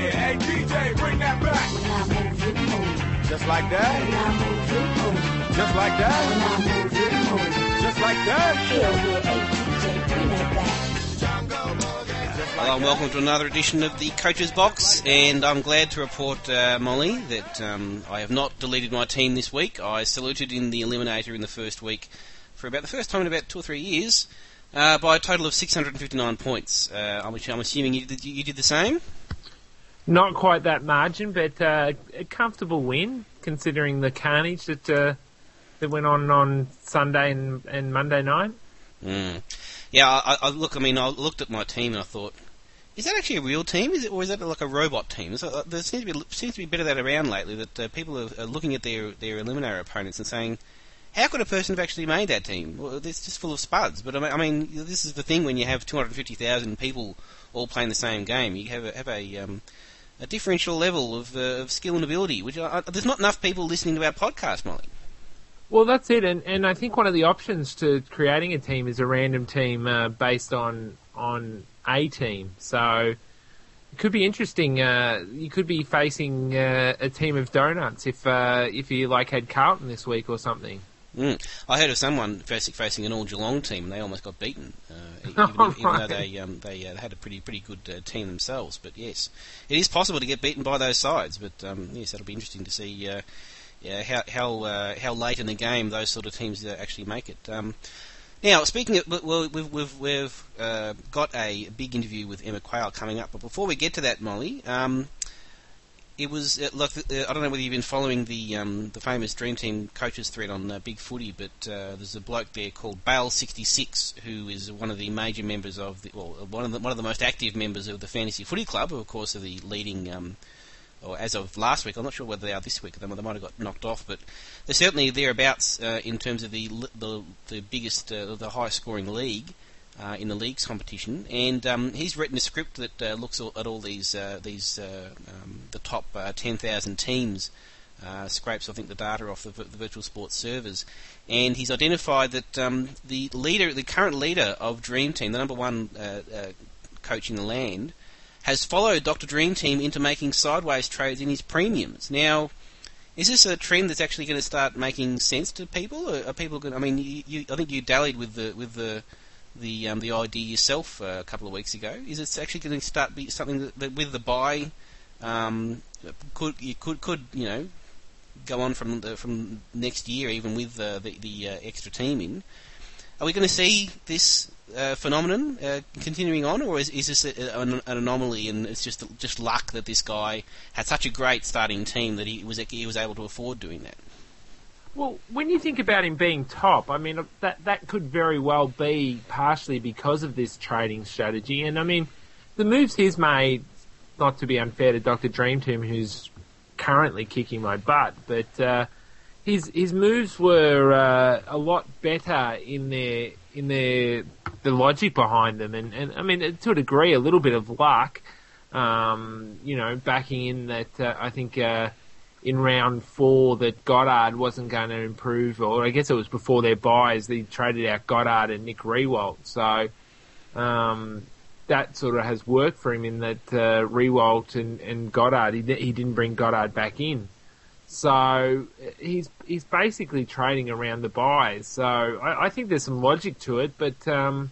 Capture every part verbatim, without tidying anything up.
here. Hey, D J, bring that back. When I move, you move. Just like that. When I move, you move. Just like that. When I move, you move. Just like that. Hell yeah, hey, D J, bring that back. Hello and welcome to another edition of the Coach's Box, and I'm glad to report, uh, Molly, that um, I have not deleted my team this week. I saluted in the Eliminator in the first week for about the first time in about two or three years uh, by a total of six hundred fifty-nine points. Uh, I'm, I'm assuming you did, you did the same? Not quite that margin, but uh, a comfortable win considering the carnage that uh, that went on on Sunday and, and Monday night. Mm. Yeah, I, I look. I mean, I looked at my team and I thought, is that actually a real team, is it, or is that like a robot team? So, uh, there seems to be seems to be a bit of that around lately. That uh, people are, are looking at their their eliminator opponents and saying, how could a person have actually made that team? Well, it's just full of spuds. But I mean, I mean, this is the thing when you have two hundred fifty thousand people all playing the same game. You have a, have a um, a differential level of, uh, of skill and ability. Which uh, there's not enough people listening to our podcast, Molly. Well, that's it, and, and I think one of the options to creating a team is a random team uh, based on on a team. So it could be interesting. Uh, you could be facing uh, a team of donuts if uh, if you like had Carlton this week or something. Mm. I heard of someone facing, facing an all Geelong team, and they almost got beaten, uh, even, oh, even right. though they um, they uh, had a pretty pretty good uh, team themselves. But yes, it is possible to get beaten by those sides. But um, yes, that'll be interesting to see. Uh, Yeah, how how uh, how late in the game those sort of teams uh, actually make it. Um, now, speaking of, well, we've we've we've uh, got a big interview with Emma Quayle coming up, but before we get to that, Molly, um, it was uh, look. Uh, I don't know whether you've been following the um, the famous Dream Team coaches thread on uh, Big Footy, but uh, there's a bloke there called Bale sixty-six who is one of the major members of the well, one of the one of the most active members of the Fantasy Footy Club, who of course are the leading. Um, Or as of last week, I'm not sure whether they are this week. They might have got knocked off, but they're certainly thereabouts uh, in terms of the the, the biggest, uh, the highest scoring league uh, in the league's competition. And um, he's written a script that uh, looks at all these uh, these uh, um, the top uh, ten thousand teams, uh, scrapes I think the data off the, the virtual sports servers, and he's identified that um, the leader, the current leader of Dream Team, the number one uh, uh, coach in the land, has followed Doctor Dream Team into making sideways trades in his premiums. Now, is this a trend that's actually going to start making sense to people? Or are people going? I mean, you, you, I think you dallied with the with the the um, the idea yourself uh, a couple of weeks ago. Is it actually going to start be something that, that with the buy um, could you could could you know go on from the, from next year even with uh, the the uh, extra team in? Are we going to see this uh, phenomenon uh, continuing on, or is, is this a, an, an anomaly and it's just just luck that this guy had such a great starting team that he was he was able to afford doing that? Well, when you think about him being top, I mean, that that could very well be partially because of this trading strategy. And, I mean, the moves he's made, not to be unfair to Doctor Dream Team, who's currently kicking my butt, but uh, his his moves were uh, a lot better in their in their the logic behind them. And, and, I mean, to a degree, a little bit of luck, um, you know, backing in that uh, I think... Uh, in round four that Goddard wasn't going to improve, or I guess it was before their buys, they traded out Goddard and Nick Riewoldt. So um, that sort of has worked for him in that uh, Riewoldt and, and Goddard, he, he didn't bring Goddard back in. So he's he's basically trading around the buys. So I, I think there's some logic to it, but um,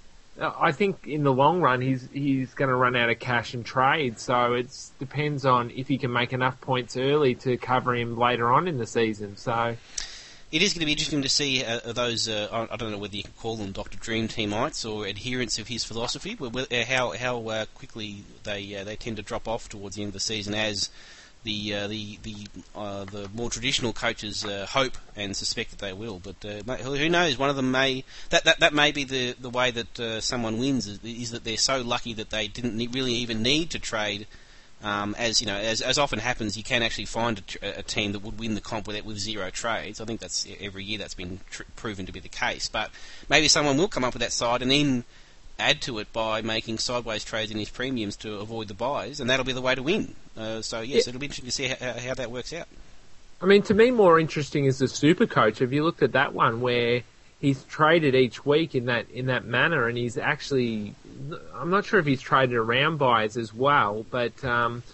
I think in the long run he's he's going to run out of cash and trade. So it depends on if he can make enough points early to cover him later on in the season. So it is going to be interesting to see uh, those. Uh, I don't know whether you can call them Doctor Dream Teamites or adherents of his philosophy, but uh, how how uh, quickly they uh, they tend to drop off towards the end of the season as the uh, the the uh, the more traditional coaches uh, hope and suspect that they will, but uh, who knows? One of them may that that, that may be the, the way that uh, someone wins is, is that they're so lucky that they didn't really even need to trade. Um, as you know, as as often happens, you can actually find a, a team that would win the comp with with zero trades. I think that's every year that's been tr- proven to be the case. But maybe someone will come up with that side and then add to it by making sideways trades in his premiums to avoid the buys, and that'll be the way to win. Uh, so, yes, yeah. It'll be interesting to see how, how that works out. I mean, to me, more interesting is the super coach. Have you looked at that one where he's traded each week in that in that manner, and he's actually, I'm not sure if he's traded around buys as well, but um,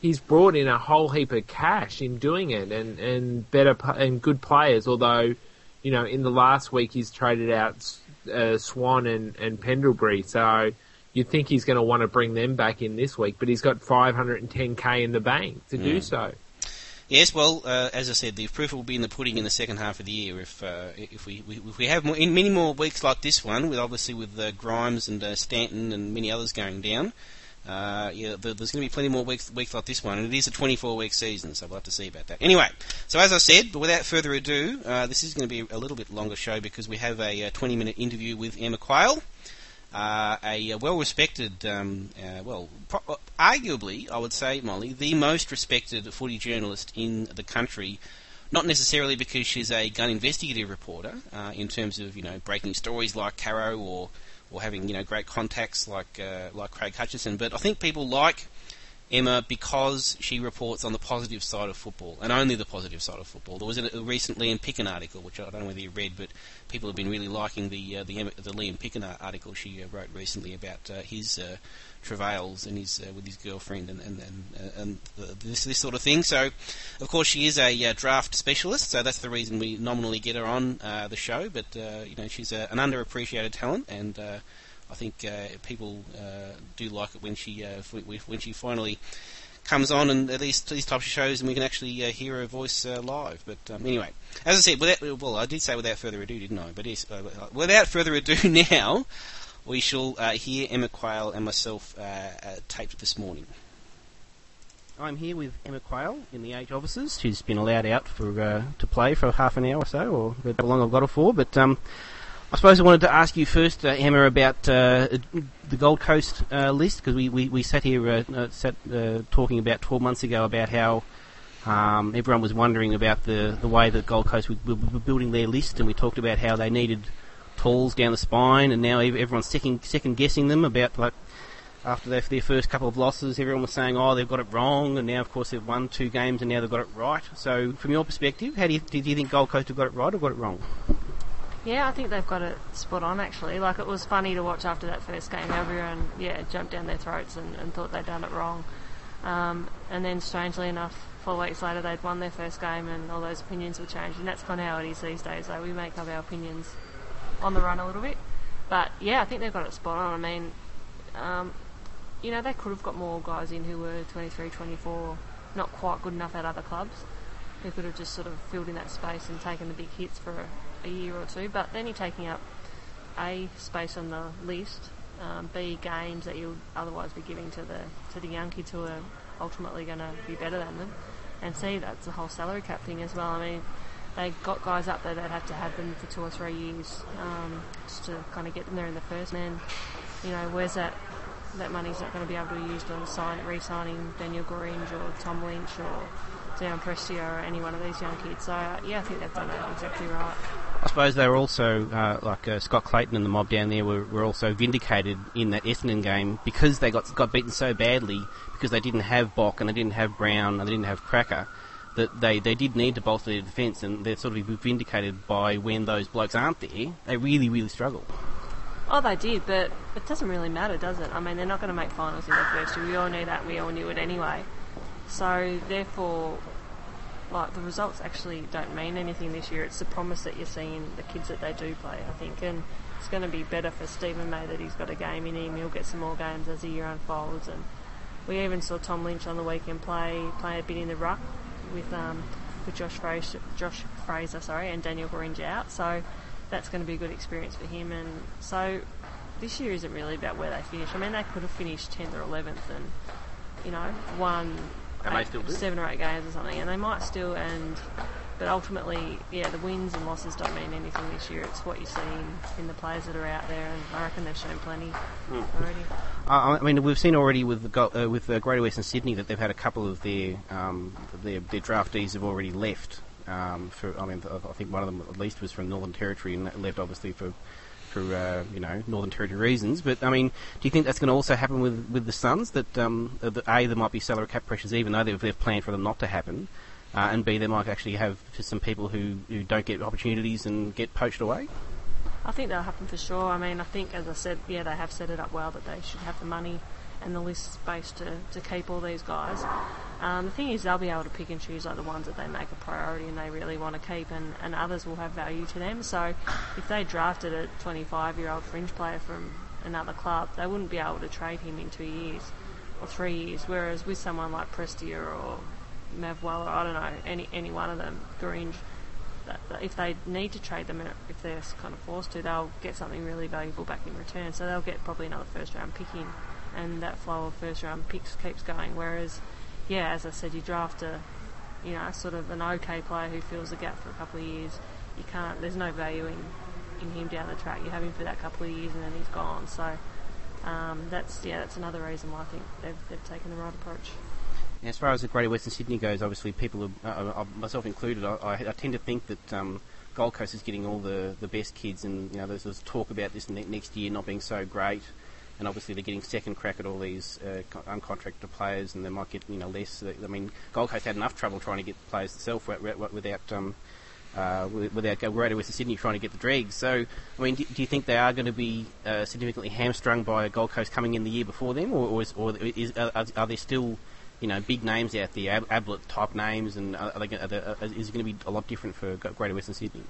he's brought in a whole heap of cash in doing it, and and better pl- and good players. Although, you know, in the last week he's traded out uh, Swan and and Pendlebury, so you'd think he's going to want to bring them back in this week. But he's got five hundred ten k in the bank to mm. do so. Yes, well, uh, as I said, the proof will be in the pudding in the second half of the year. If uh, if we, we if we have more, in many more weeks like this one, with obviously with uh, Grimes and uh, Stanton and many others going down, uh, yeah, there, there's going to be plenty more weeks weeks like this one, and it is a twenty-four week season, so we'll have to see about that. Anyway, so as I said, but without further ado, uh, this is going to be a little bit longer show because we have a twenty minute interview with Emma Quayle. Uh, a, a well-respected, um, uh, well, pro- arguably, I would say, Molly, the most respected footy journalist in the country, not necessarily because she's a gun investigative reporter, uh, in terms of, you know, breaking stories like Caro or, or having, you know, great contacts like, uh, like Craig Hutchison, but I think people like Emma because she reports on the positive side of football, and only the positive side of football. There was a, a recent Liam Picken article, which I don't know whether you read, but people have been really liking the uh, the, Emma, the Liam Picken article she uh, wrote recently about uh, his uh, travails and his uh, with his girlfriend and and and, uh, and the, this this sort of thing. So, of course, she is a uh, draft specialist, so that's the reason we nominally get her on uh, the show. But uh, you know, she's a, an underappreciated talent, and uh, I think uh, people uh, do like it when she uh, when she finally comes on and at these these types of shows, and we can actually uh, hear her voice uh, live. But um, anyway, as I said, without, well, I did say without further ado, didn't I? But yes, uh, without further ado, now we shall uh, hear Emma Quayle and myself uh, uh, taped this morning. I'm here with Emma Quayle in the Age offices. She's been allowed out for uh, to play for half an hour or so, or how long I've got her for, but. Um, I suppose I wanted to ask you first, uh, Emma, about uh, the Gold Coast uh, list, because we, we, we sat here uh, uh, sat uh, talking about twelve months ago about how um, everyone was wondering about the, the way that Gold Coast were, were building their list, and we talked about how they needed talls down the spine, and now everyone's second, second guessing them about, like, after their, their first couple of losses, everyone was saying, oh, they've got it wrong, and now, of course, they've won two games, and now they've got it right. So, from your perspective, how do you, did you think Gold Coast have got it right or got it wrong? Yeah, I think they've got it spot on, actually. Like, it was funny to watch after that first game. Everyone, yeah, jumped down their throats and, and thought they'd done it wrong. Um, and then, strangely enough, four weeks later, they'd won their first game and all those opinions were changed. And that's kind of how it is these days. So we make up our opinions on the run a little bit. But, yeah, I think they've got it spot on. I mean, um, you know, they could have got more guys in who were twenty-three, twenty-four, not quite good enough at other clubs. Who could have just sort of filled in that space and taken the big hits for a a year or two, but then you're taking up A, space on the list, um, B, games that you'll otherwise be giving to the to the young kids who are ultimately going to be better than them, and C, that's the whole salary cap thing as well. I mean, they got guys up there that have to have them for two or three years um, just to kind of get them there in the first. And then, you know, where's that that money's not going to be able to be used on sign, re-signing Daniel Gorringe or Tom Lynch or Darren Prestia or any one of these young kids. So, uh, yeah, I think they've done it exactly right. I suppose they were also, uh, like uh, Scott Clayton and the mob down there, were, were also vindicated in that Essendon game because they got got beaten so badly because they didn't have Bock and they didn't have Brown and they didn't have Cracker, that they, they did need to bolster their defence, and they're sort of vindicated by when those blokes aren't there, they really, really struggle. Oh, they did, but it doesn't really matter, does it? I mean, they're not going to make finals in their first year. We all knew that, we all knew it anyway. So, therefore, like, the results actually don't mean anything this year. It's the promise that you're seeing the kids that they do play, I think. And it's going to be better for Stephen May that he's got a game in him. He'll get some more games as the year unfolds. And we even saw Tom Lynch on the weekend play play a bit in the ruck with um, with Josh Fraser, Josh Fraser, sorry, and Daniel Gorringe out. So that's going to be a good experience for him. And so this year isn't really about where they finish. I mean, they could have finished tenth or eleventh and, you know, won eight, seven or eight games or something, and they might still. And but ultimately, yeah, the wins and losses don't mean anything this year. It's what you see in, in the players that are out there, and I reckon they've shown plenty mm. already. Uh, I mean, we've seen already with the go- uh, with uh, Greater Western Sydney that they've had a couple of their um, their, their draftees have already left. Um, for I mean, I think one of them at least was from Northern Territory and left obviously for. for uh, you know, Northern Territory reasons, but I mean, do you think that's going to also happen with, with the Suns? That um, that A, there might be salary cap pressures, even though they've, they've planned for them not to happen, uh, and B, they might actually have some people who, who don't get opportunities and get poached away. I think that'll happen for sure. I mean, I think, as I said, yeah, they have set it up well that they should have the money and the list space to, to keep all these guys. Um, the thing is, they'll be able to pick and choose like the ones that they make a priority and they really want to keep, and, and others will have value to them. So if they drafted a twenty-five-year-old fringe player from another club, they wouldn't be able to trade him in two years or three years. Whereas with someone like Prestia or Mavwell, or I don't know, any any one of them, Gringe, that, that if they need to trade them, if they're kind of forced to, they'll get something really valuable back in return. So they'll get probably another first-round pick in, and that flow of first-round picks keeps going. Whereas, yeah, as I said, you draft a, you know, sort of an okay player who fills the gap for a couple of years. You can't. There's no value in, in him down the track. You have him for that couple of years and then he's gone. So um, that's yeah, that's another reason why I think they've they've taken the right approach. As far as the Greater Western Sydney goes, obviously people, are, uh, myself included, I, I, I tend to think that um, Gold Coast is getting all the, the best kids, and you know there's, there's talk about this ne- next year not being so great, and obviously they're getting second crack at all these uh, co- uncontracted players, and they might get you know less. I mean, Gold Coast had enough trouble trying to get players itself without um, uh, without Greater Western Sydney trying to get the dregs. So, I mean, do, do you think they are going to be uh, significantly hamstrung by Gold Coast coming in the year before them, or, or, is, or is, are, are there still you know, big names out there, Ab- Ablett type names, and are they, are they, are, is it going to be a lot different for Greater Western Sydney?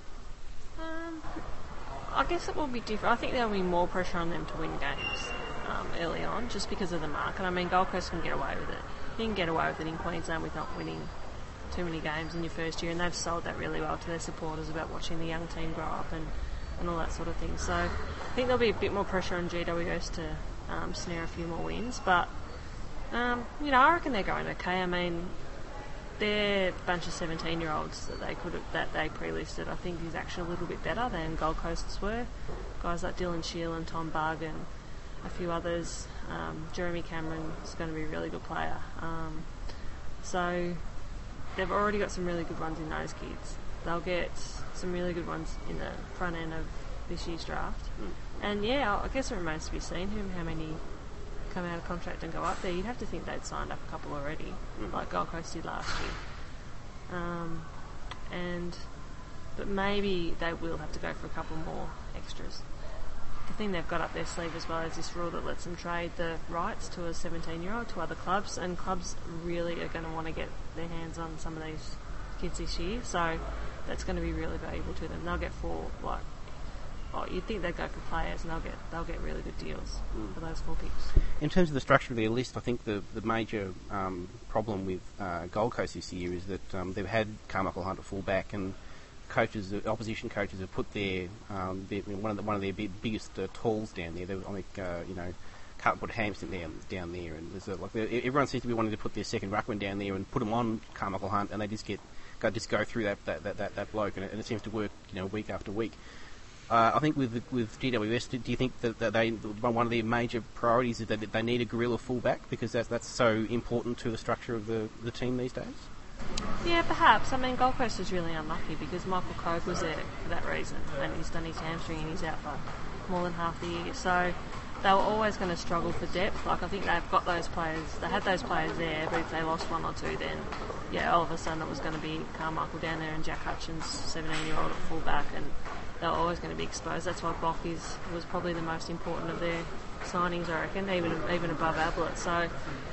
Um, I guess it will be different. I think there will be more pressure on them to win games um, early on, just because of the market. I mean, Gold Coast can get away with it. You can get away with it in Queensland with not winning too many games in your first year, and they've sold that really well to their supporters about watching the young team grow up and, and all that sort of thing. So I think there'll be a bit more pressure on G W S to um, snare a few more wins, but Um, you know, I reckon they're going okay. I mean, their bunch of seventeen-year-olds that they could have, that they pre-listed, I think is actually a little bit better than Gold Coast's were. Guys like Dylan Shield and Tom Bugg and a few others. Um, Jeremy Cameron is going to be a really good player. Um, so they've already got some really good ones in those kids. They'll get some really good ones in the front end of this year's draft. Mm. And yeah, I guess it remains to be seen who, how many come out of contract and go up there. You'd have to think they'd signed up a couple already, mm. like Gold Coast did last year. Um, and but maybe they will have to go for a couple more extras. The thing they've got up their sleeve as well is this rule that lets them trade the rights to a seventeen-year-old to other clubs, and clubs really are going to want to get their hands on some of these kids this year, so that's going to be really valuable to them. They'll get four, like, oh, you'd think they'd go for players, and they'll get they'll get really good deals mm. for those four picks. In terms of the structure of their list, I think the the major um, problem with uh, Gold Coast this year is that um, they've had Carmichael Hunt at fullback, and coaches, the opposition coaches, have put their, um, their one of the, one of their big, biggest uh, talls down there. They, I think uh, you know, can't put Hampson down down there, and there's a, like everyone seems to be wanting to put their second ruckman down there and put him on Carmichael Hunt, and they just get go just go through that that, that, that, that bloke, and it, and it seems to work, you know, week after week. Uh, I think with with G W S, do you think that, that they one of their major priorities is that they need a guerrilla fullback because that's that's so important to the structure of the, the team these days? Yeah, perhaps. I mean, Gold Coast is really unlucky because Michael Cogue was there for that reason, and he's done his hamstring and he's out for more than half the year. So they were always going to struggle for depth. Like, I think they've got those players, they had those players there, but if they lost one or two, then yeah, all of a sudden it was going to be Carmichael down there and Jack Hutchins, seventeen-year-old at fullback, and they were always going to be exposed. That's why Bock is was probably the most important of their signings, I reckon, even even above Ablett. So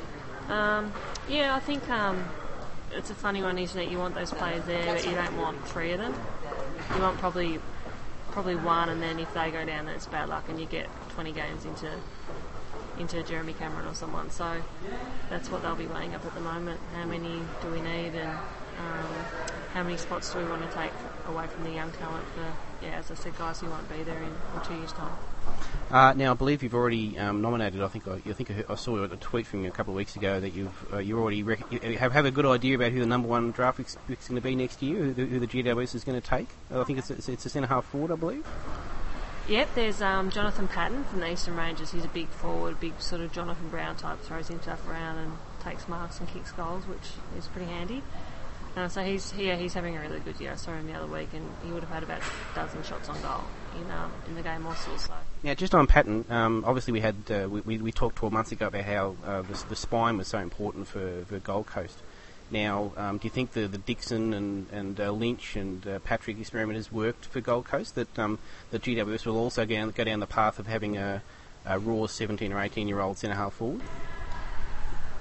um, yeah, I think. Um, It's a funny one, isn't it? You want those players there, but you don't want three of them. You want probably probably one, and then if they go down, then it's bad luck, and you get twenty games into into Jeremy Cameron or someone. So that's what they'll be weighing up at the moment. How many do we need, and um, how many spots do we want to take away from the young talent for, yeah, as I said, guys who won't be there in, in two years' time. Uh, now, I believe you've already um, nominated. I think I, I think I saw a tweet from you a couple of weeks ago that you've uh, you already rec- you have have a good idea about who the number one draft pick is going to be next year. Who the, who the G W S is going to take. I think it's it's, it's a centre half forward, I believe. Yep, there's um, Jonathan Patton from the Eastern Rangers. He's a big forward, big sort of Jonathan Brown type, throws himself around and takes marks and kicks goals, which is pretty handy. Uh, so he's yeah, he's having a really good year. I saw him the other week, and he would have had about a dozen shots on goal in um, in the game also. So. Now, just on Patton, um, obviously we had uh, we, we we talked twelve months ago about how uh, the, the spine was so important for, for Gold Coast. Now, um, do you think the, the Dixon and and uh, Lynch and uh, Patrick experiment has worked for Gold Coast? That um, the G W S will also go down, go down the path of having a, a raw seventeen or eighteen year old centre half forward.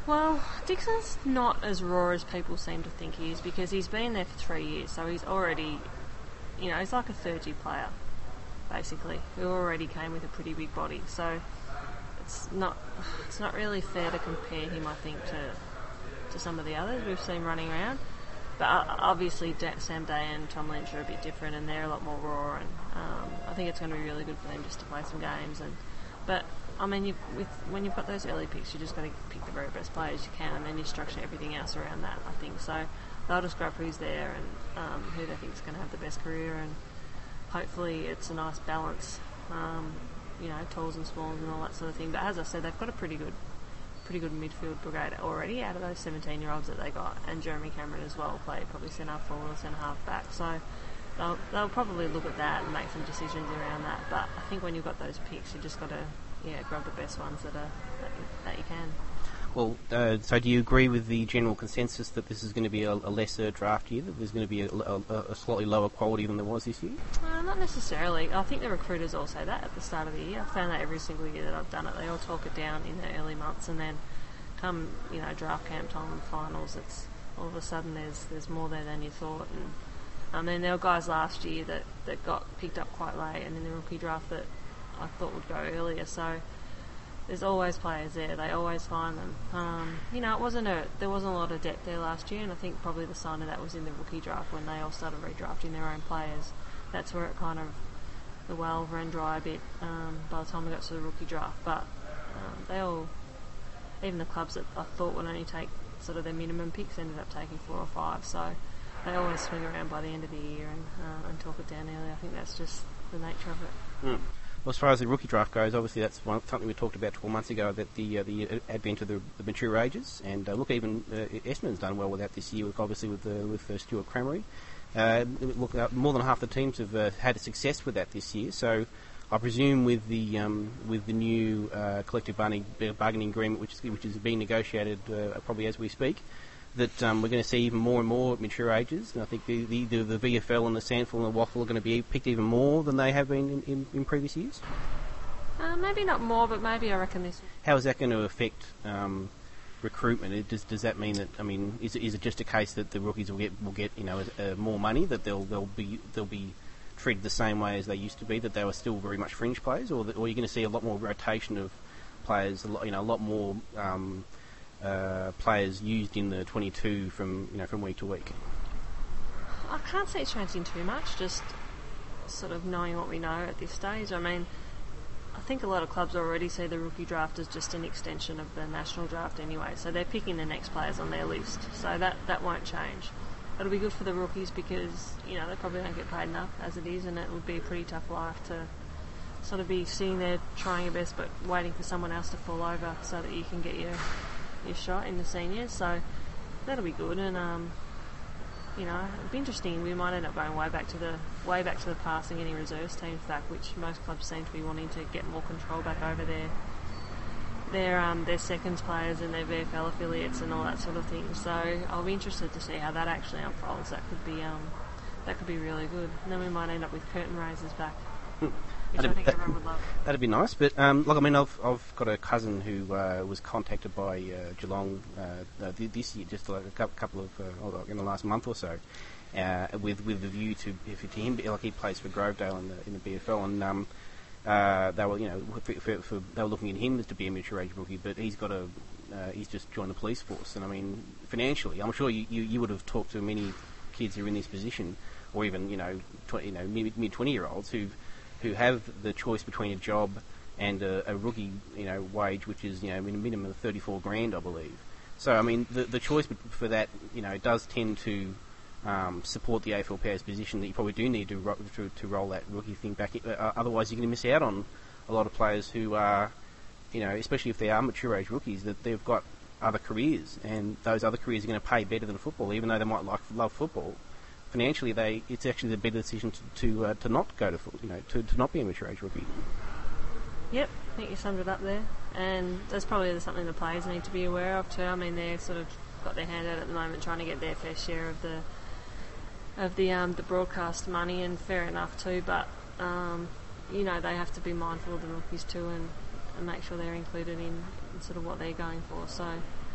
Well, Dixon's not as raw as people seem to think he is because he's been there for three years, so he's already, you know, he's like a third-year player, basically, who already came with a pretty big body. So it's not it's not really fair to compare him, I think, to to some of the others we've seen running around. But uh, obviously, Da- Sam Day and Tom Lynch are a bit different, and they're a lot more raw. And um, I think it's going to be really good for them just to play some games. And but I mean, you've, with when you've got those early picks, you just got to pick the very best players you can, and then you structure everything else around that. I think so. They'll just grab who's there and um, who they think is going to have the best career, and hopefully it's a nice balance. Um, you know, talls and smalls and all that sort of thing. But as I said, they've got a pretty good. pretty good midfield brigade already out of those seventeen-year-olds that they got, and Jeremy Cameron as well played probably centre forward or centre half back, so they'll, they'll probably look at that and make some decisions around that. But I think when you've got those picks, you just got to yeah grab the best ones that are that you, that you can. Well, uh, so do you agree with the general consensus that this is going to be a, a lesser draft year, that there's going to be a, a, a slightly lower quality than there was this year? Uh, not necessarily. I think the recruiters all say that at the start of the year. I've found that every single year that I've done it. They all talk it down in the early months, and then come, you know, draft camp time and finals, it's all of a sudden there's there's more there than you thought. And I mean, there were guys last year that, that got picked up quite late, and in the rookie draft that I thought would go earlier. So there's always players there. They always find them. Um, you know, it wasn't a there wasn't a lot of depth there last year, and I think probably the sign of that was in the rookie draft when they all started redrafting their own players. That's where it kind of the well ran dry a bit um, by the time we got to the rookie draft. But um, they all, even the clubs that I thought would only take sort of their minimum picks, ended up taking four or five. So they always swing around by the end of the year and uh, and talk it down early. I think that's just the nature of it. Mm. Well, as far as the rookie draft goes, obviously that's one, something we talked about twelve months ago, that the uh, the advent of the, the mature ages. And uh, look, even uh, Essendon's done well with that this year, with, obviously with uh, with uh, Stuart Cramery. Uh, look, uh, more than half the teams have uh, had a success with that this year. So I presume with the um, with the new uh, collective bargaining, bargaining agreement, which is which is being negotiated uh, probably as we speak, that um, we're going to see even more and more mature ages. And I think the the, the, the V F L and the Sandful and the Waffle are going to be picked even more than they have been in, in, in previous years. Uh, maybe not more, but maybe I reckon this. How is that going to affect um, recruitment? It, does does that mean that, I mean, is it, is it just a case that the rookies will get will get you know uh, more money, that they'll they'll be they'll be treated the same way as they used to be, that they were still very much fringe players, or, that, or are you going to see a lot more rotation of players, a lot, you know, a lot more um, uh, players used in the twenty-two from you know from week to week? I can't see it changing too much, just sort of knowing what we know at this stage. I mean, I think a lot of clubs already see the rookie draft as just an extension of the national draft anyway, so they're picking the next players on their list, so that, that won't change. It'll be good for the rookies because, you know, they probably don't get paid enough as it is, and it would be a pretty tough life to sort of be sitting there trying your best but waiting for someone else to fall over so that you can get your your shot in the seniors. So that'll be good, and um, you know, it'll be interesting. We might end up going way back to the way back to the past and getting reserves teams back, which most clubs seem to be wanting to get more control back over their their um, their seconds players and their V F L affiliates and all that sort of thing. So I'll be interested to see how that actually unfolds. That could be um, that could be really good. And then we might end up with curtain raisers back, which That'd I think that, everyone would love. That'd be nice. But um, look, I mean, I've I've got a cousin who uh, was contacted by uh, Geelong uh, uh, this year, just like a couple of uh, in the last month or so, uh, with with the view to if to him, like he plays for Grovedale in the in the B F L, and um, uh, they were you know for, for, for, they were looking at him to be a mature age rookie, but he's got a uh, he's just joined the police force, and I mean financially, I'm sure you, you, you would have talked to many kids who are in this position, or even you know tw- you know mid twenty year olds who who have the choice between a job and a, a rookie, you know, wage, which is, you know, minimum of thirty-four grand, I believe. So, I mean, the the choice for that, you know, does tend to um, support the A F L P's position that you probably do need to ro- to, to roll that rookie thing back. Uh, otherwise, you're going to miss out on a lot of players who are, you know, especially if they are mature age rookies, that they've got other careers, and those other careers are going to pay better than football, even though they might like love football. Financially, they it's actually the better decision to to, uh, to not go to you know to, to not be a mature age rookie. Yep, I think you summed it up there, and that's probably something the players need to be aware of too. I mean, they've sort of got their hand out at the moment, trying to get their fair share of the of the um, the broadcast money, and fair enough too. But um, you know, they have to be mindful of the rookies too, and, and make sure they're included in, in sort of what they're going for. So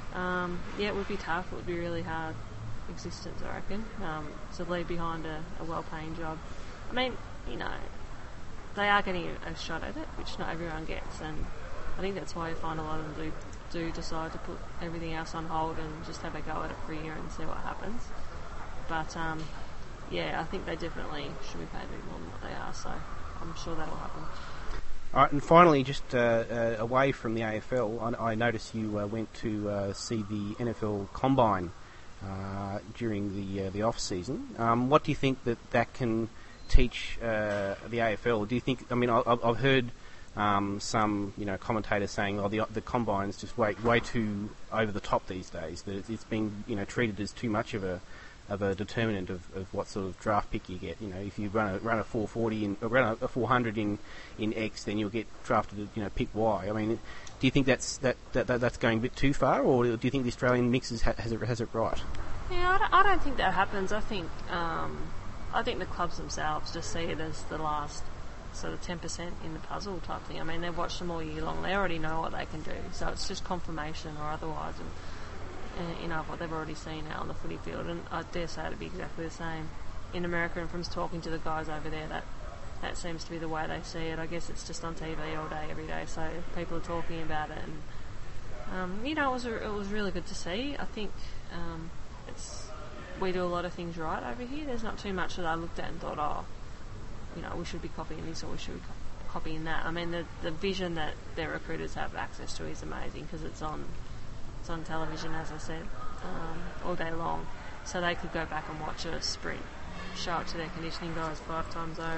um, yeah, it would be tough. It would be really hard existence, I reckon, um, to leave behind a, a well-paying job. I mean, you know, they are getting a, a shot at it, which not everyone gets, and I think that's why you find a lot of them do do decide to put everything else on hold and just have a go at it for a year and see what happens. But um, yeah, I think they definitely should be paid a bit more than what they are, so I'm sure that will happen. All right, and finally, just uh, uh, away from the A F L, I, I noticed you uh, went to uh, see the N F L Combine uh, during the uh, the off season. Um, what do you think that that can teach uh, the A F L? Do you think? I mean, I, I've heard um, some you know commentators saying, "Oh, the the Combine's just way way too over the top these days. That it's, it's being you know treated as too much of a of a determinant of, of what sort of draft pick you get. You know, if you run a run a four forty in, or run a, a four hundred in, in X, then you'll get drafted at, you know, pick Y. I mean, do you think that's that, that, that that's going a bit too far, or do you think the Australian mix has, has it has it right? Yeah, I don't, I don't think that happens. I think um, I think the clubs themselves just see it as the last sort of ten percent in the puzzle type thing. I mean, they've watched them all year long. They already know what they can do, so it's just confirmation or otherwise. And, you know, what they've already seen out on the footy field, and I dare say it'd be exactly the same in America. And from talking to the guys over there, that that seems to be the way they see it. I guess it's just on T V all day, every day, so people are talking about it, and um, you know, it was a, it was really good to see. I think um, it's we do a lot of things right over here. There's not too much that I looked at and thought, oh, you know, we should be copying this or we should be co- copying that. I mean, the the vision that their recruiters have access to is amazing because it's on. It's on television, as I said, um, all day long. So they could go back and watch a sprint, show it to their conditioning guys five times over,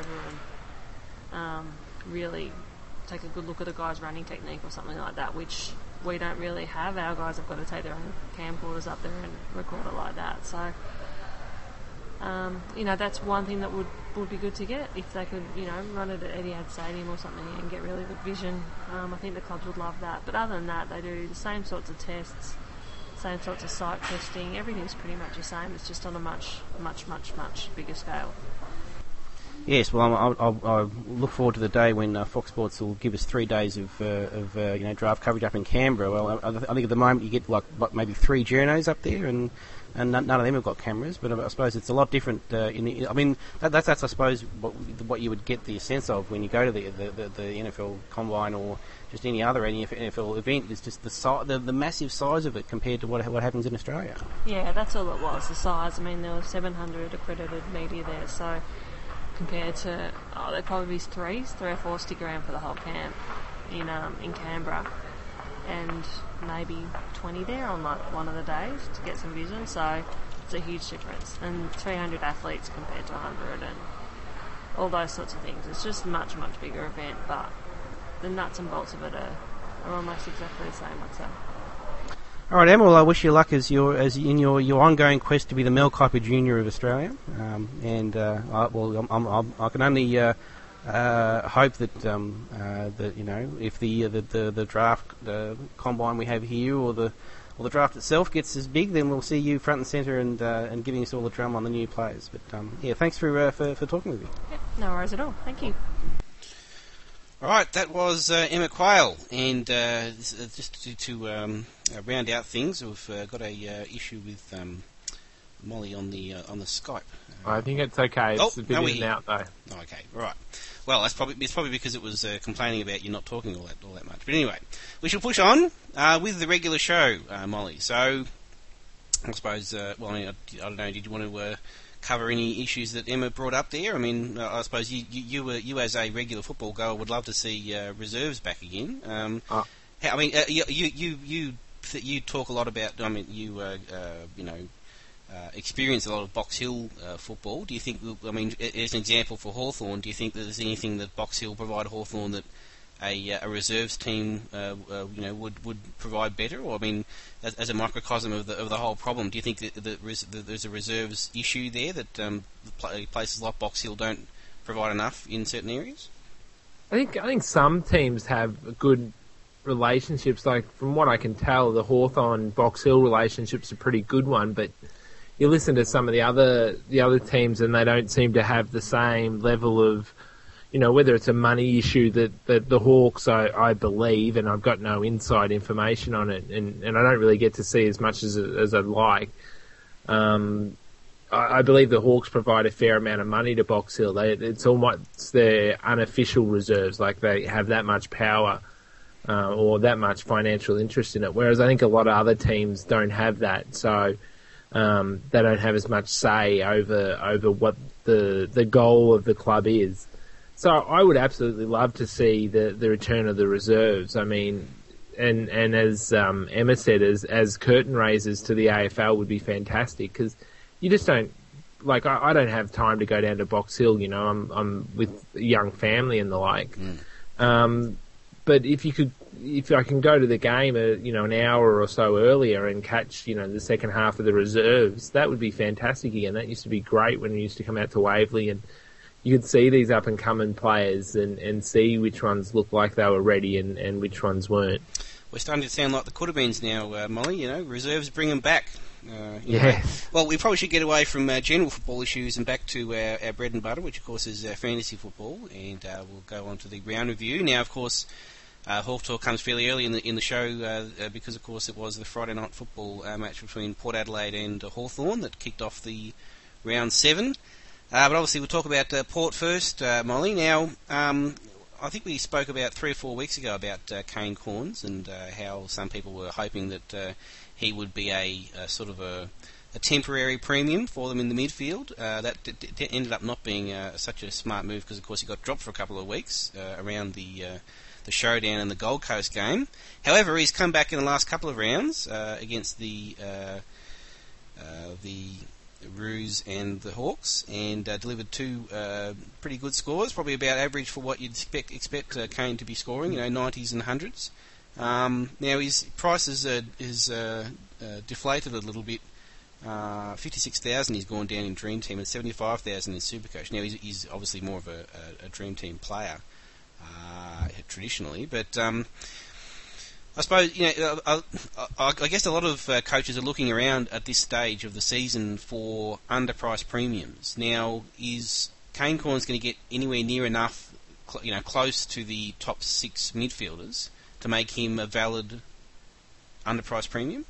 and um, really take a good look at a guy's running technique or something like that, which we don't really have. Our guys have got to take their own camcorders up there and record it like that. So, um, you know, that's one thing that would, would be good to get if they could, you know, run it at Etihad Stadium or something and get really good vision. Um, I think the clubs would love that. But other than that, they do the same sorts of tests, same sorts of site testing. Everything's pretty much the same. It's just on a much, much, much, much bigger scale. Yes, well, I, I, I look forward to the day when uh, Fox Sports will give us three days of, uh, of uh, you know, draft coverage up in Canberra. Well, I, I think at the moment you get like what, maybe three journos up there, and and none, none of them have got cameras. But I suppose it's a lot different. Uh, in the, I mean, that, that's, that's I suppose what, what you would get the sense of when you go to the the, the, the N F L Combine or just any other N F L event. Is just the, si- the the massive size of it compared to what what happens in Australia. Yeah, that's all it was. The size. I mean, there were seven hundred accredited media there, so. Compared to, oh, there'd probably be three, three or four stick around for the whole camp in um, in Canberra, and maybe twenty there on like one of the days to get some vision. So it's a huge difference, and three hundred athletes compared to one hundred, and all those sorts of things. It's just a much much bigger event, but the nuts and bolts of it are, are almost exactly the same, I'd say. All right, Emma, well, I wish you luck as your as in your, your ongoing quest to be the Mel Kiper Junior of Australia. Um, and uh, I, well, I'm, I'm, I'm, I can only uh, uh, hope that um, uh, that you know if the, uh, the the the draft the combine we have here or the or the draft itself gets as big, then we'll see you front and centre and uh, and giving us all the drum on the new players. But um, yeah, thanks for, uh, for for talking with me. Yep, no worries at all. Thank you. All right, that was uh, Emma Quayle, and uh, this, uh, just to, to um, uh, round out things, we've uh, got a uh, issue with um, Molly on the uh, on the Skype. Uh, I think it's okay. It's oh, a bit no, in we, and out though. Oh, okay, right. Well, that's probably it's probably because it was uh, complaining about you not talking all that all that much. But anyway, we shall push on uh, with the regular show, uh, Molly. So, I suppose, uh, well, I, mean, I, I don't know. Did you want to uh, cover any issues that Emma brought up there? I mean, uh, I suppose you you you, were, you as a regular football goer would love to see uh, reserves back again. Um, oh. how, I mean, uh, you you you you, you talk a lot about. I mean, you uh, uh, you know. Uh, experience a lot of Box Hill uh, football. Do you think, I mean, as an example for Hawthorn, do you think that there's anything that Box Hill provide Hawthorn that a, a reserves team, uh, uh, you know, would, would provide better? Or I mean, as, as a microcosm of the of the whole problem, do you think that, that, res, that there's a reserves issue there that um, places like Box Hill don't provide enough in certain areas? I think I think some teams have good relationships. Like from what I can tell, the Hawthorn Box Hill relationship's a pretty good one, but you listen to some of the other the other teams and they don't seem to have the same level of, you know, whether it's a money issue that, that the Hawks, I, I believe, and I've got no inside information on it, and, and I don't really get to see as much as as I'd like. Um, I, I believe the Hawks provide a fair amount of money to Box Hill. They, it's almost their unofficial reserves, like they have that much power uh, or that much financial interest in it. Whereas I think a lot of other teams don't have that, so um, they don't have as much say over over what the the goal of the club is. So I would absolutely love to see the, the return of the reserves. I mean, and and as um, Emma said, as as curtain raisers to the A F L would be fantastic, because you just don't, like, I, I don't have time to go down to Box Hill. You know, I'm I'm with a young family and the like. Mm. Um, but if you could, if I can go to the game, uh, you know, an hour or so earlier and catch, you know, the second half of the reserves, that would be fantastic again. That used to be great when we used to come out to Waverley and you could see these up-and-coming players and, and see which ones looked like they were ready and, and which ones weren't. We're starting to sound like the could-have-beens now, uh, Molly. You know, reserves bring them back. Uh, yes. Well, we probably should get away from uh, general football issues and back to our, our bread and butter, which, of course, is uh, fantasy football. And uh, we'll go on to the round review. Now, of course, uh, Hawk Talk comes fairly early in the in the show uh, uh, because, of course, it was the Friday night football uh, match between Port Adelaide and uh, Hawthorn that kicked off the round seven. Uh, but obviously we'll talk about uh, Port first, uh, Molly. Now, um, I think we spoke about three or four weeks ago about uh, Kane Cornes and uh, how some people were hoping that uh, he would be a, a sort of a, a temporary premium for them in the midfield. Uh, that d- d- ended up not being uh, such a smart move because, of course, he got dropped for a couple of weeks uh, around the uh, the showdown in the Gold Coast game. However, he's come back in the last couple of rounds uh, against the uh, uh, the Roos and the Hawks, and uh, delivered two uh, pretty good scores, probably about average for what you'd expect, expect uh, Kane to be scoring, you know, nineties and hundreds. Um, now his price is, uh, is uh, uh, deflated a little bit. Uh, fifty-six thousand he's gone down in Dream Team and seventy-five thousand in Supercoach. Now he's, he's obviously more of a, a, a Dream Team player uh, traditionally, but um, I suppose, you know, I, I, I guess a lot of uh, coaches are looking around at this stage of the season for underpriced premiums. Now, is Kane Cornes going to get anywhere near enough, you know, close to the top six midfielders to make him a valid underpriced premium?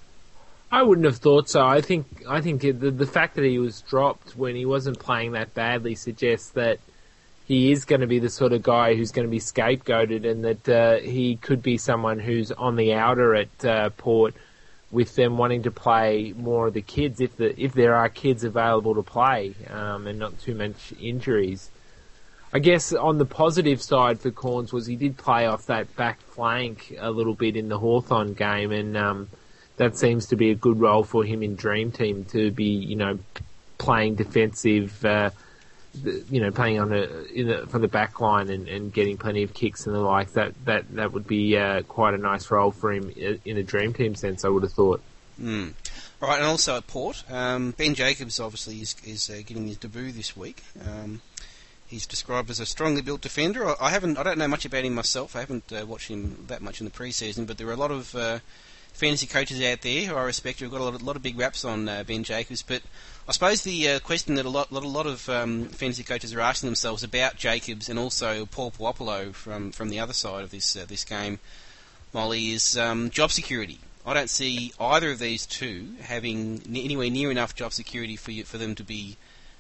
I wouldn't have thought so. I think I think the the fact that he was dropped when he wasn't playing that badly suggests that he is going to be the sort of guy who's going to be scapegoated, and that uh, he could be someone who's on the outer at uh, Port, with them wanting to play more of the kids, if the if there are kids available to play, um, and not too much injuries. I guess on the positive side for Cornes was he did play off that back flank a little bit in the Hawthorn game, and um, that seems to be a good role for him in Dream Team, to be, you know, playing defensive. Uh, you know, playing on a, in the, from the back line and, and getting plenty of kicks and the like, that that, that would be uh, quite a nice role for him in a Dream Team sense, I would have thought. Mm. All right, and also at Port, um, Ben Jacobs obviously is, is uh, getting his debut this week. Um, he's described as a strongly built defender. I, I haven't, I don't know much about him myself. I haven't uh, watched him that much in the pre-season, but there are a lot of uh, fantasy coaches out there who I respect who've got a lot of, lot of big raps on uh, Ben Jacobs, but I suppose the uh, question that a lot, lot a lot of um, fantasy coaches are asking themselves about Jacobs and also Paul Puopolo from, from the other side of this uh, this game, Molly, is um, job security. I don't see either of these two having n- anywhere near enough job security for you, for them to be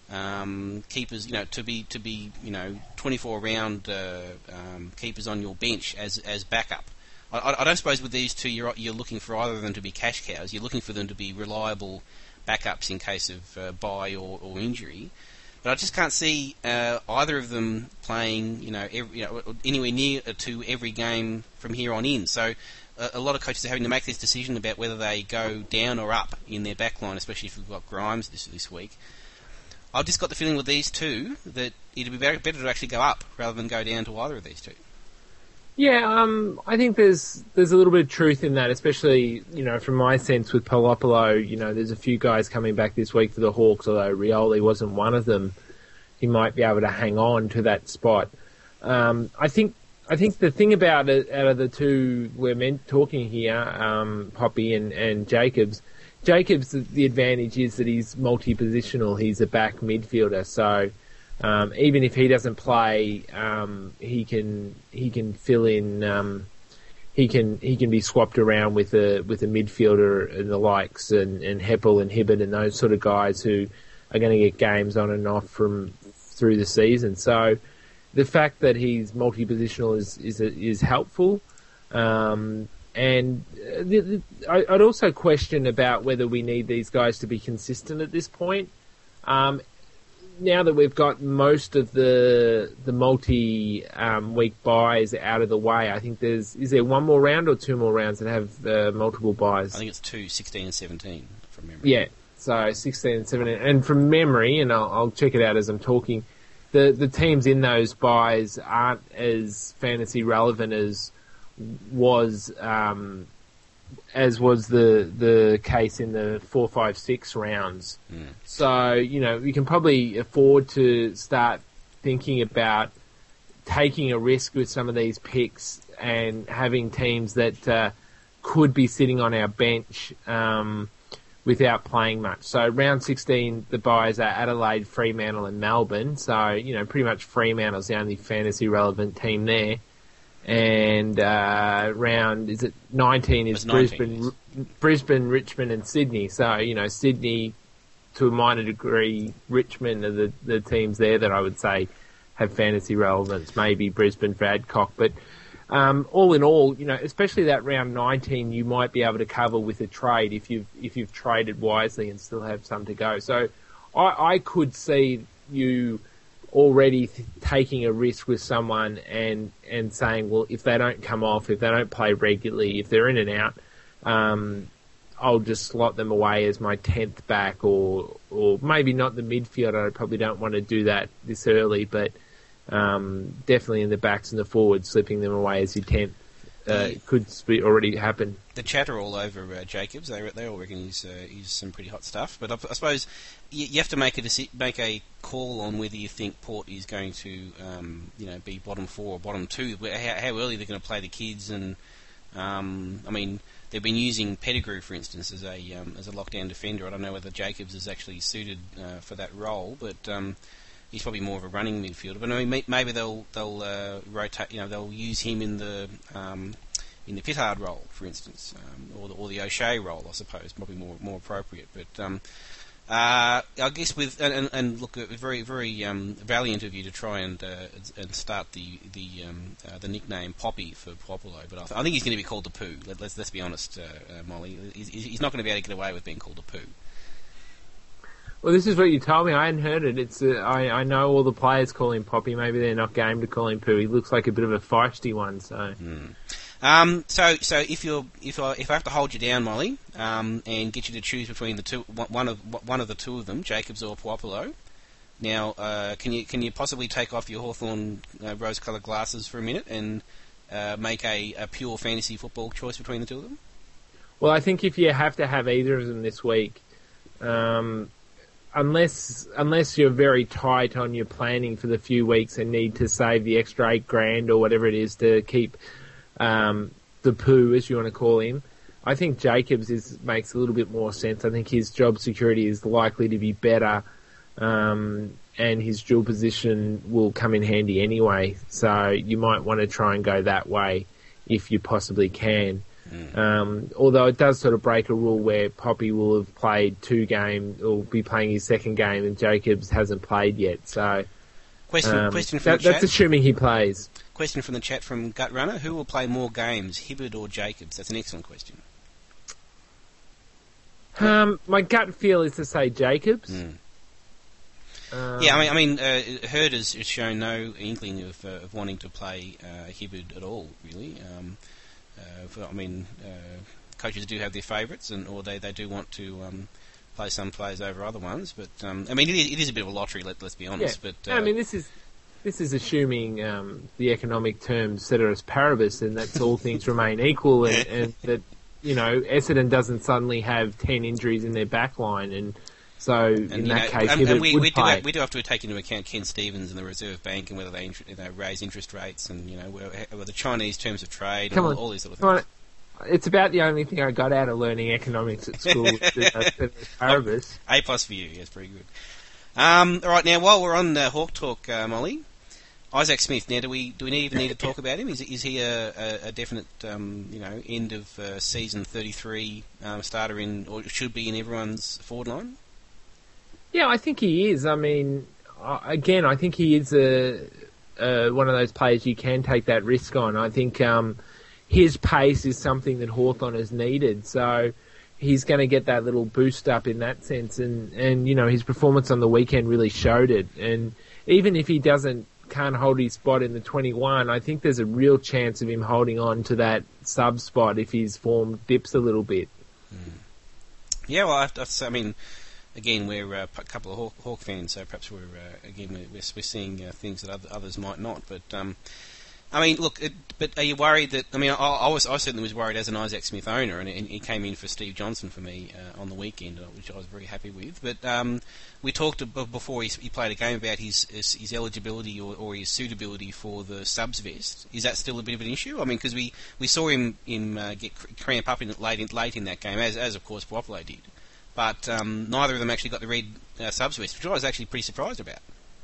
um, keepers, you know, to be to be you know twenty-four round uh, um, keepers on your bench as as backup. I, I don't suppose with these two you're you're looking for either of them to be cash cows. You're looking for them to be reliable backups in case of uh, bye or, or injury, but I just can't see uh, either of them playing, you know, every, you know, anywhere near to every game from here on in. So uh, a lot of coaches are having to make this decision about whether they go down or up in their backline, especially if we've got Grimes this this week. I've just got the feeling with these two that it'd be better, better to actually go up rather than go down to either of these two. Yeah, um, I think there's there's a little bit of truth in that, especially, you know, from my sense with Puopolo. You know, there's a few guys coming back this week for the Hawks, although Rioli wasn't one of them. He might be able to hang on to that spot. Um, I think I think the thing about it, out of the two we're meant talking here, um, Poppy and, and Jacobs, Jacobs, the advantage is that he's multi-positional. He's a back midfielder, so um, even if he doesn't play, um, he can he can fill in. Um, he can he can be swapped around with a with a midfielder and the likes and, and Heppel and Hibbert and those sort of guys who are going to get games on and off from through the season. So the fact that he's multi-positional is is is helpful. Um, and the, the, I, I'd also question about whether we need these guys to be consistent at this point. Um, now that we've got most of the the multi um, week buys out of the way, I think there's is there one more round or two more rounds that have uh, multiple buys? I think it's two, sixteen and seventeen from memory. Yeah, so sixteen and seventeen, and from memory, and I'll, I'll check it out as I'm talking. The the teams in those buys aren't as fantasy relevant as was um, as was the the case in the four, five, six rounds. Mm. So you know we can probably afford to start thinking about taking a risk with some of these picks and having teams that uh, could be sitting on our bench um, without playing much. So round sixteen, the buys are Adelaide, Fremantle, and Melbourne. So you know pretty much Fremantle's the only fantasy relevant team there. And uh, round is it nineteen is Brisbane, nineteen, R- Brisbane, Richmond, and Sydney. So you know Sydney, to a minor degree, Richmond are the, the teams there that I would say have fantasy relevance. Maybe Brisbane for Adcock, but um, all in all, you know, especially that round nineteen, you might be able to cover with a trade if you've if you've traded wisely and still have some to go. So I, I could see you already th- taking a risk with someone and, and saying, well, if they don't come off, if they don't play regularly, if they're in and out, um, I'll just slot them away as my tenth back, or or maybe not the midfielder. I probably don't want to do that this early, but um, definitely in the backs and the forwards, slipping them away as your tenth uh, Yeah. could be already happen. The chatter all over uh, Jacobs. They they all reckon he's uh, he's some pretty hot stuff. But I, I suppose you, you have to make a deci- make a call on whether you think Port is going to um, you know be bottom four or bottom two. How, how early they're going to play the kids, and um, I mean they've been using Pettigrew, for instance, as a um, as a lockdown defender. I don't know whether Jacobs is actually suited uh, for that role, but um, he's probably more of a running midfielder. But I mean maybe they'll they'll uh, rotate. You know they'll use him in the um, in the Pittard role, for instance, um, or the or the O'Shea role, I suppose, probably more more appropriate. But um, uh, I guess with and, and, and look, a very very um, valiant of you to try and uh, and start the the um, uh, the nickname Poppy for Popolo. But I, th- I think he's going to be called the Pooh. Let, let's let's be honest, uh, uh, Molly. He's, he's not going to be able to get away with being called the Pooh. Well, this is what you told me. I hadn't heard it. It's uh, I, I know all the players call him Poppy. Maybe they're not game to call him Pooh. He looks like a bit of a feisty one. So. Mm. Um, so, so if you're, if I, if I have to hold you down, Molly, um, and get you to choose between the two, one of, one of the two of them, Jacobs or Puopolo. Now, uh, can you, can you possibly take off your Hawthorn uh, rose-coloured glasses for a minute and uh, make a, a pure fantasy football choice between the two of them? Well, I think if you have to have either of them this week, um, unless unless you're very tight on your planning for the few weeks and need to save the extra eight grand or whatever it is to keep. Um, the Pooh, as you want to call him, I think Jacobs is makes a little bit more sense. I think his job security is likely to be better, um, and his dual position will come in handy anyway. So you might want to try and go that way if you possibly can. Mm. Um, although it does sort of break a rule where Poppy will have played two games, or be playing his second game, and Jacobs hasn't played yet. So question, um, question from that, the chat. that's assuming he plays. Question from the chat from Gut Runner: who will play more games, Hibbert or Jacobs? That's an excellent question. Um, my gut feel is to say Jacobs. Mm. Um, Yeah, I mean, I mean, uh, Hurd has, has shown no inkling of, uh, of wanting to play uh, Hibbert at all, really. Um, uh, for, I mean, uh, coaches do have their favourites, and or they, they do want to um, play some players over other ones. But um, I mean, it is, it is a bit of a lottery. Let, let's be honest. Yeah. But uh, I mean, this is this is assuming um, the economic term ceteris paribus, and that's all things remain equal, and, and that you know Essendon doesn't suddenly have ten injuries in their back line, and so and, in you that know, case, and, Hibbert and we, would we do play. have, we do have to take into account Ken Stevens and the Reserve Bank and whether they int- you know, raise interest rates and you know whether the Chinese terms of trade Come and all, on. all these sort of Come things. on. It's about the only thing I got out of learning economics at school. was the, uh, ceteris paribus. A plus for you, yes, very good. Um, all right, now while we're on uh, Hawk Talk, uh, Molly, Isaac Smith. Now, do we do we even need to talk about him? Is is he a, a, a definite um, you know end of uh, season thirty-three um, starter in, or should be in everyone's forward line? Yeah, I think he is. I mean, uh, again, I think he is a, uh, one of those players you can take that risk on. I think um, his pace is something that Hawthorn has needed, so he's going to get that little boost up in that sense. And, and, you know, his performance on the weekend really showed it. And even if he doesn't, can't hold his spot in the twenty-one, I think there's a real chance of him holding on to that sub spot if his form dips a little bit. Mm. Yeah, well, I, I, I mean, again, we're uh, a couple of Hawk, Hawk fans, so perhaps we're, uh, again, we're, we're seeing uh, things that other, others might not. But, um, I mean, look, it, but are you worried that, I mean, I, I was, I certainly was worried as an Isaac Smith owner, and, and he came in for Steve Johnson for me uh, on the weekend, which I was very happy with. But um, we talked before he, he played a game about his his, his eligibility or, or his suitability for the subs vest. Is that still a bit of an issue? I mean, because we, we saw him, him uh, get cramp up in late in, late in that game, as, as of course Puopolo did. But um, neither of them actually got the red uh, subs vest, which I was actually pretty surprised about.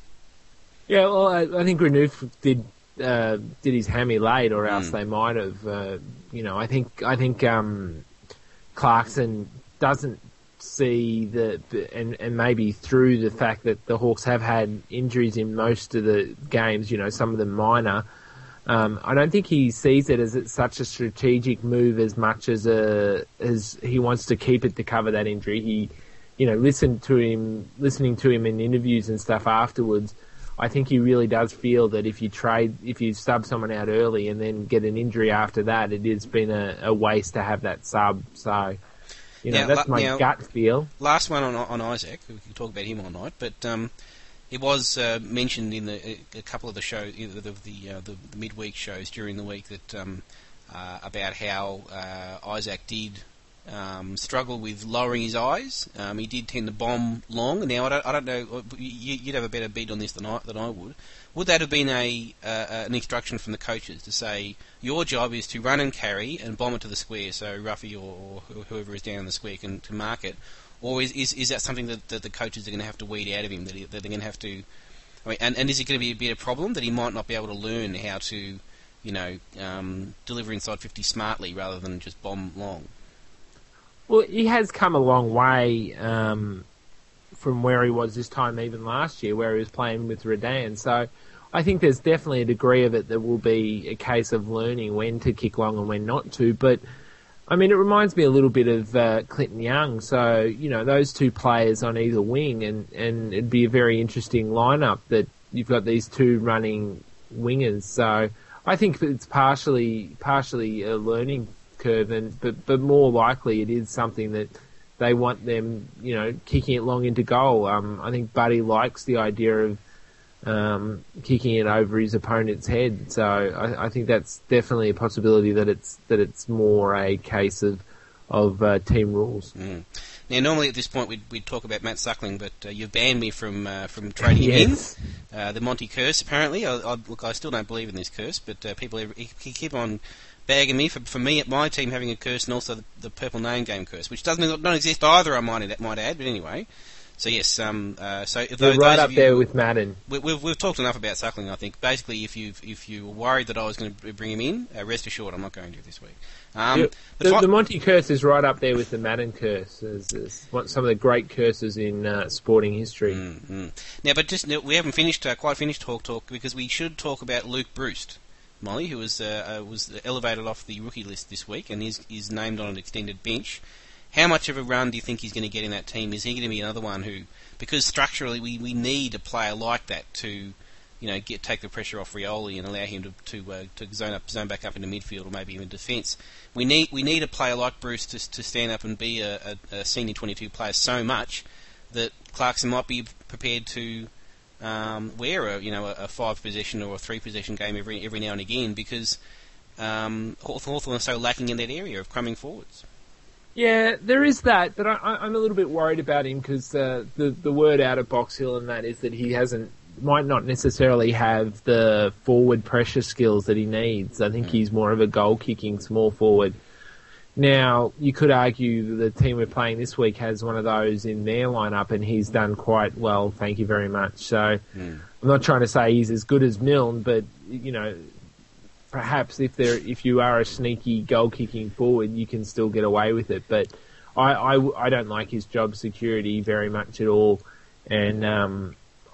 Yeah, well, I, I think Renouf did uh, did his hammy late, or else Mm. they might have. Uh, you know, I think I think um, Clarkson doesn't see the and and maybe through the fact that the Hawks have had injuries in most of the games. You know, some of them minor. Um, I don't think he sees it as it's such a strategic move as much as a as he wants to keep it to cover that injury. He, you know, listened to him, listening to him in interviews and stuff afterwards. I think he really does feel that if you trade, if you sub someone out early and then get an injury after that, it has been a, a waste to have that sub. So, you know, Now, that's la- my now- gut feel. Last one on on Isaac. We can talk about him all night, but um, it was uh, mentioned in the, a couple of the show, the the, the, uh, the, the midweek shows during the week that um, uh, about how uh, Isaac did um, struggle with lowering his eyes. Um, he did tend to bomb long. Now I don't, I don't know. You, you'd have a better beat on this than I than I would. Would that have been a uh, an instruction from the coaches to say your job is to run and carry and bomb it to the square, so Ruffy or, or whoever is down in the square can to mark it? Or is, is is that something that, that the coaches are going to have to weed out of him? That, he, that they're going to have to, I mean, and, and is it going to be a bit of a problem that he might not be able to learn how to, you know, um, deliver inside fifty smartly rather than just bomb long? Well, he has come a long way um, from where he was this time, even last year, where he was playing with Redan. So I think there's definitely a degree of it that will be a case of learning when to kick long and when not to. But I mean, it reminds me a little bit of uh, Clinton Young. So, you know, those two players on either wing, and, and it'd be a very interesting lineup that you've got these two running wingers. So I think it's partially partially a learning curve, and but but more likely it is something that they want them, you know, kicking it long into goal. Um, I think Buddy likes the idea of um, kicking it over his opponent's head. So I, I think that's definitely a possibility that it's that it's more a case of of uh, team rules. Mm. Now, normally at this point we'd, we'd talk about Matt Suckling, but uh, you've banned me from uh, from trading Yes. him in. Uh, the Monty curse, apparently. I, I, look, I still don't believe in this curse, but uh, people he, he keep on bagging me for for me at my team having a curse, and also the, the purple name game curse, which doesn't not exist either. I might might add, but anyway. So yes, um, uh, so if You're those, right those up of you, there with Madden. We, we've we've talked enough about Suckling, I think. Basically, if you if you were worried that I was going to bring him in, uh, rest assured, I'm not going to this week. Um, Yeah, but the, fi- the Monty curse is right up there with the Madden curse as, as one, some of the great curses in uh, sporting history. Mm, mm. Now, but just we haven't finished uh, quite finished Talk Talk because we should talk about Luke Breust, Molly, who was uh, uh, was elevated off the rookie list this week and is is named on an extended bench. How much of a run do you think he's going to get in that team? Is he going to be another one who, because structurally we, we need a player like that to, you know, get take the pressure off Rioli and allow him to to, uh, to zone up zone back up into midfield or maybe even defence. We need we need a player like Breust to to stand up and be a, a, a senior twenty-two player so much that Clarkson might be prepared to um, wear a you know a, a five possession or a three possession game every every now and again because um, Hawthorn are so lacking in that area of crumbing forwards. Yeah, there is that, but I, I'm a little bit worried about him because uh, the the word out of Box Hill and that is that he hasn't, might not necessarily have the forward pressure skills that he needs. I think he's more of a goal kicking small forward. Now, you could argue the team we're playing this week has one of those in their lineup, and he's done quite well, thank you very much. So mm. I'm not trying to say he's as good as Milne, but, you know, perhaps if there, if you are a sneaky goal-kicking forward, you can still get away with it. But I, I, I don't like his job security very much at all, and um,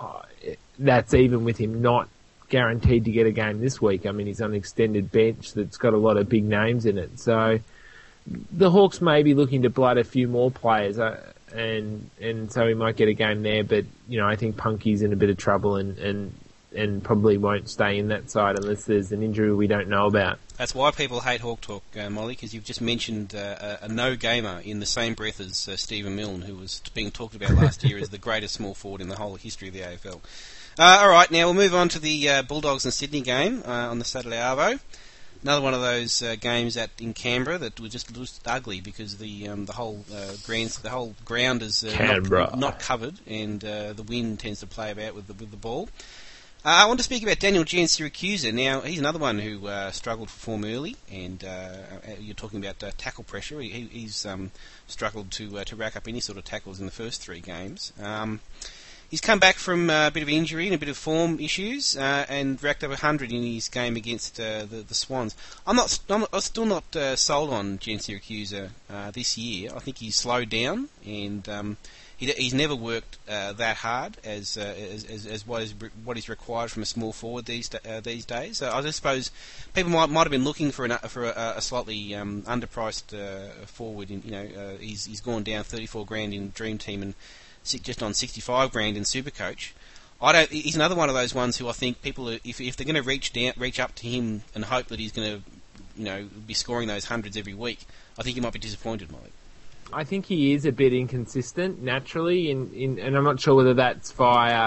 that's even with him not guaranteed to get a game this week. I mean, he's on an extended bench that's got a lot of big names in it. So the Hawks may be looking to blood a few more players, uh, and and so he might get a game there. But you know, I think Punky's in a bit of trouble, and, and and probably won't stay in that side unless there's an injury we don't know about. That's why people hate Hawk Talk, uh, Molly, because you've just mentioned uh, a, a no-gamer in the same breath as uh, Stephen Milne, who was being talked about last year as the greatest small forward in the whole history of the A F L. Uh, all right, now we'll move on to the uh, Bulldogs and Sydney game uh, on the Saturday Arvo. Another one of those uh, games at in Canberra that was just, just ugly because the um, the whole uh, grand the whole ground is uh, not, not covered, and uh, the wind tends to play about with the with the ball. Uh, I want to speak about Daniel Giansiracusa. Now, he's another one who uh, struggled for form early, and uh, you're talking about uh, tackle pressure. He, he's um, struggled to uh, to rack up any sort of tackles in the first three games. Um, he's come back from a bit of injury and a bit of form issues, uh, and racked up one hundred in his game against uh, the, the Swans. I'm not, I'm, not, I'm still not uh, sold on Giansiracusa uh, this year. I think he's slowed down, and um, He, he's never worked uh, that hard as, uh, as as as what is what is required from a small forward these uh, these days. So I just suppose people might might have been looking for an, for a, a slightly um, underpriced uh, forward. In, you know, uh, he's he's gone down thirty-four grand in Dream Team and just on sixty-five grand in Supercoach. I don't. He's another one of those ones who I think people, are, if if they're going to reach down, reach up to him and hope that he's going to, you know, be scoring those hundreds every week, I think he might be disappointed, Molly. I think he is a bit inconsistent naturally, in, in, and I'm not sure whether that's via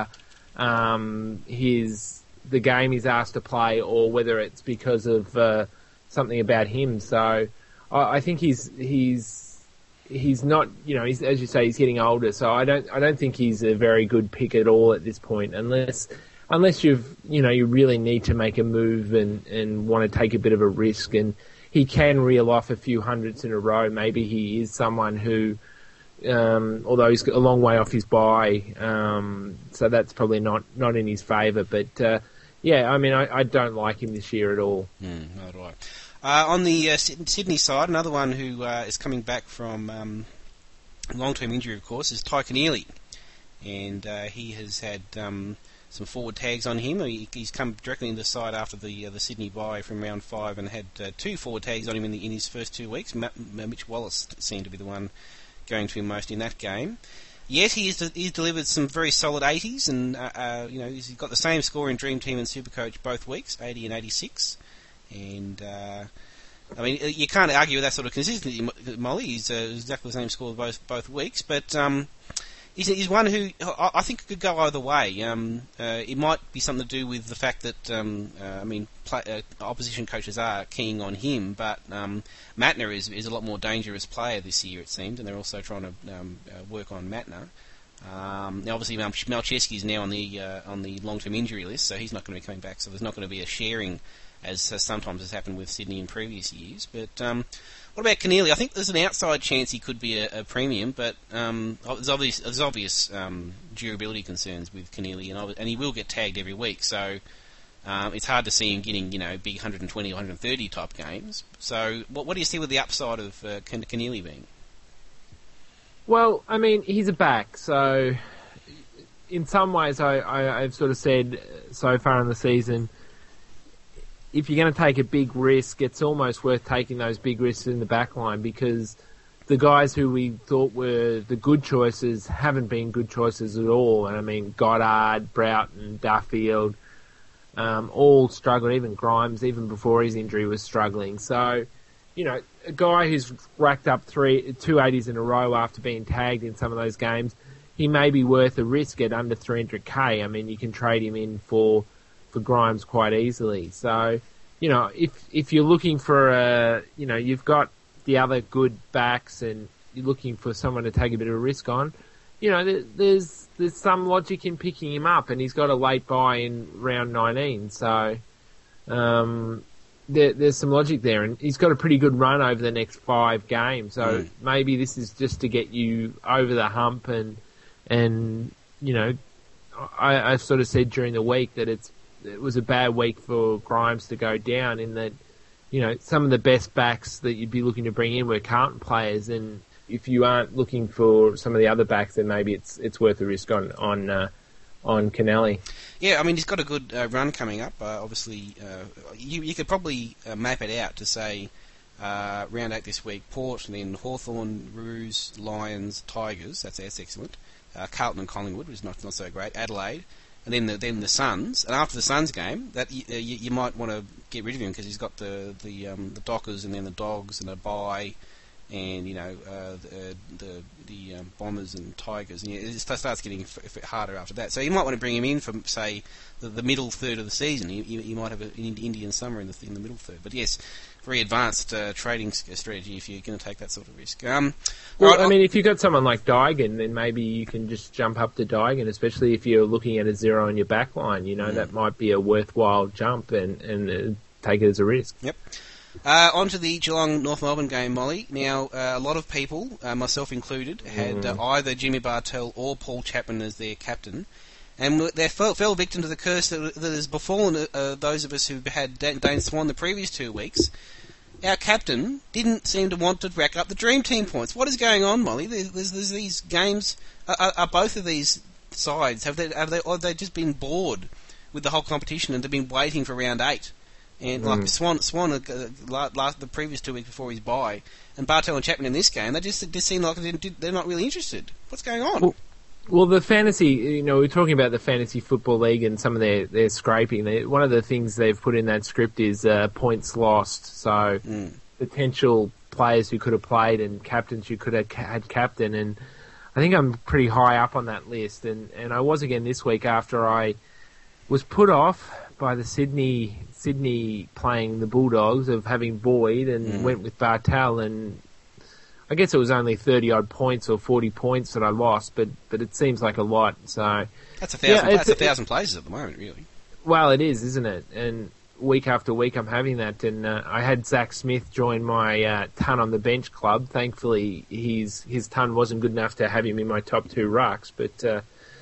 um, his the game he's asked to play or whether it's because of uh, something about him. So I, I think he's he's he's not, you know, he's, as you say, he's getting older. So I don't I don't think he's a very good pick at all at this point, unless unless you've you know you really need to make a move and, and want to take a bit of a risk. And he can reel off a few hundreds in a row. Maybe he is someone who, um, although he's a long way off his bye, um, so that's probably not, not in his favour. But, uh, yeah, I mean, I, I don't like him this year at all. Mm, no, do I. Uh, on the uh, Sydney side, another one who uh, is coming back from um, long-term injury, of course, is Ty Keneally. And uh, he has had Um, some forward tags on him. He, he's come directly into the side after the uh, the Sydney bye from round five and had uh, two forward tags on him in, the, in his first two weeks. Ma- Mitch Wallace seemed to be the one going to him most in that game. Yet he's de- he's delivered some very solid eighties, and uh, uh, you know he's got the same score in Dream Team and Supercoach both weeks, eighty and eighty-six. And uh, I mean, you can't argue with that sort of consistency, Molly. He's uh, exactly the same score both both weeks, but Um, He's, he's one who I think could go either way. Um, uh, it might be something to do with the fact that um, uh, I mean, play, uh, opposition coaches are keying on him, but um, Matner is is a lot more dangerous player this year, it seems, and they're also trying to um, uh, work on Matner. Um, now, obviously, Mal- Malcheski is now on the uh, on the long-term injury list, so he's not going to be coming back. So there's not going to be a sharing, as, as sometimes has happened with Sydney in previous years. But um, what about Keneally? I think there's an outside chance he could be a, a premium, but um, there's obvious, there's obvious um, durability concerns with Keneally, and, and he will get tagged every week, so um, it's hard to see him getting, you know, big one twenty or one thirty type games. So what, what do you see with the upside of uh, Keneally being? Well, I mean, he's a back, so in some ways I, I, I've sort of said so far in the season, if you're going to take a big risk, it's almost worth taking those big risks in the back line, because the guys who we thought were the good choices haven't been good choices at all. And I mean, Goddard, Broughton, Duffield, um, all struggled. Even Grimes, even before his injury, was struggling. So, you know, a guy who's racked up three, two eighties in a row after being tagged in some of those games, he may be worth a risk at under three hundred K. I mean, you can trade him in for for Grimes quite easily. So, you know, if if you're looking for a, you know, you've got the other good backs and you're looking for someone to take a bit of a risk on, you know, there, there's there's some logic in picking him up, and he's got a late buy in round nineteen. So, um, there, there's some logic there, and he's got a pretty good run over the next five games. So Mm. maybe this is just to get you over the hump, and and you know, I, I sort of said during the week that it's it was a bad week for Grimes to go down, in that, you know, some of the best backs that you'd be looking to bring in were Carlton players, and if you aren't looking for some of the other backs, then maybe it's it's worth the risk on on uh, on Kennelly. Yeah, I mean, he's got a good uh, run coming up. Uh, obviously, uh, you you could probably uh, map it out to say uh, round eight this week: Port, and then Hawthorn, Roos, Lions, Tigers. That's that's excellent. Uh, Carlton and Collingwood, which is not not so great. Adelaide, and then the then the Suns. And after the Suns game, that you, you, you might want to get rid of him because he's got the the um, the Dockers and then the Dogs and a bye. And you know uh, the the, the um, Bombers and Tigers, and it starts getting f- f- harder after that. So you might want to bring him in from, say, the, the middle third of the season. You, you, you might have an Indian summer in the in the middle third. But yes, very advanced uh, trading strategy if you're going to take that sort of risk. Um, Well, right, I mean, if you've got someone like Daigen, then maybe you can just jump up to Daigen, especially if you're looking at a zero in your back line. You know, Mm. that might be a worthwhile jump, and, and uh, take it as a risk. Yep. Uh, on to the Geelong North Melbourne game, Molly. Now, uh, a lot of people, uh, myself included, had uh, either Jimmy Bartel or Paul Chapman as their captain, and they fell, fell victim to the curse that, that has befallen uh, those of us who had Dan- Dane Swan the previous two weeks. Our captain didn't seem to want to rack up the Dream Team points. What is going on, Molly? There's, there's, there's these games. Are, are both of these sides, have they, have they, or have they just been bored with the whole competition and they've been waiting for round eight? And like Mm. Swan, Swan, uh, last the previous two weeks before his bye, and Bartel and Chapman in this game, they just just seem like they're, they're not really interested. What's going on? Well, Well, the fantasy, you know, we're talking about the Fantasy Football League and some of their, their scraping. They, one of the things they've put in that script is uh, points lost. So Mm. potential players who could have played and captains who could have ca- had captain. And I think I'm pretty high up on that list. And, and I was again this week after I was put off by the Sydney Sydney playing the Bulldogs of having Boyd, and Mm. went with Bartel, and I guess it was only thirty odd points or forty points that I lost, but but it seems like a lot. So, That's a thousand. Yeah, it's- that's a thousand places at the moment, really. well, it is, isn't it? And week after week, I'm having that. And uh, I had Zach Smith join my uh, ton on the bench club. Thankfully, his his ton wasn't good enough to have him in my top two rucks, but. Uh,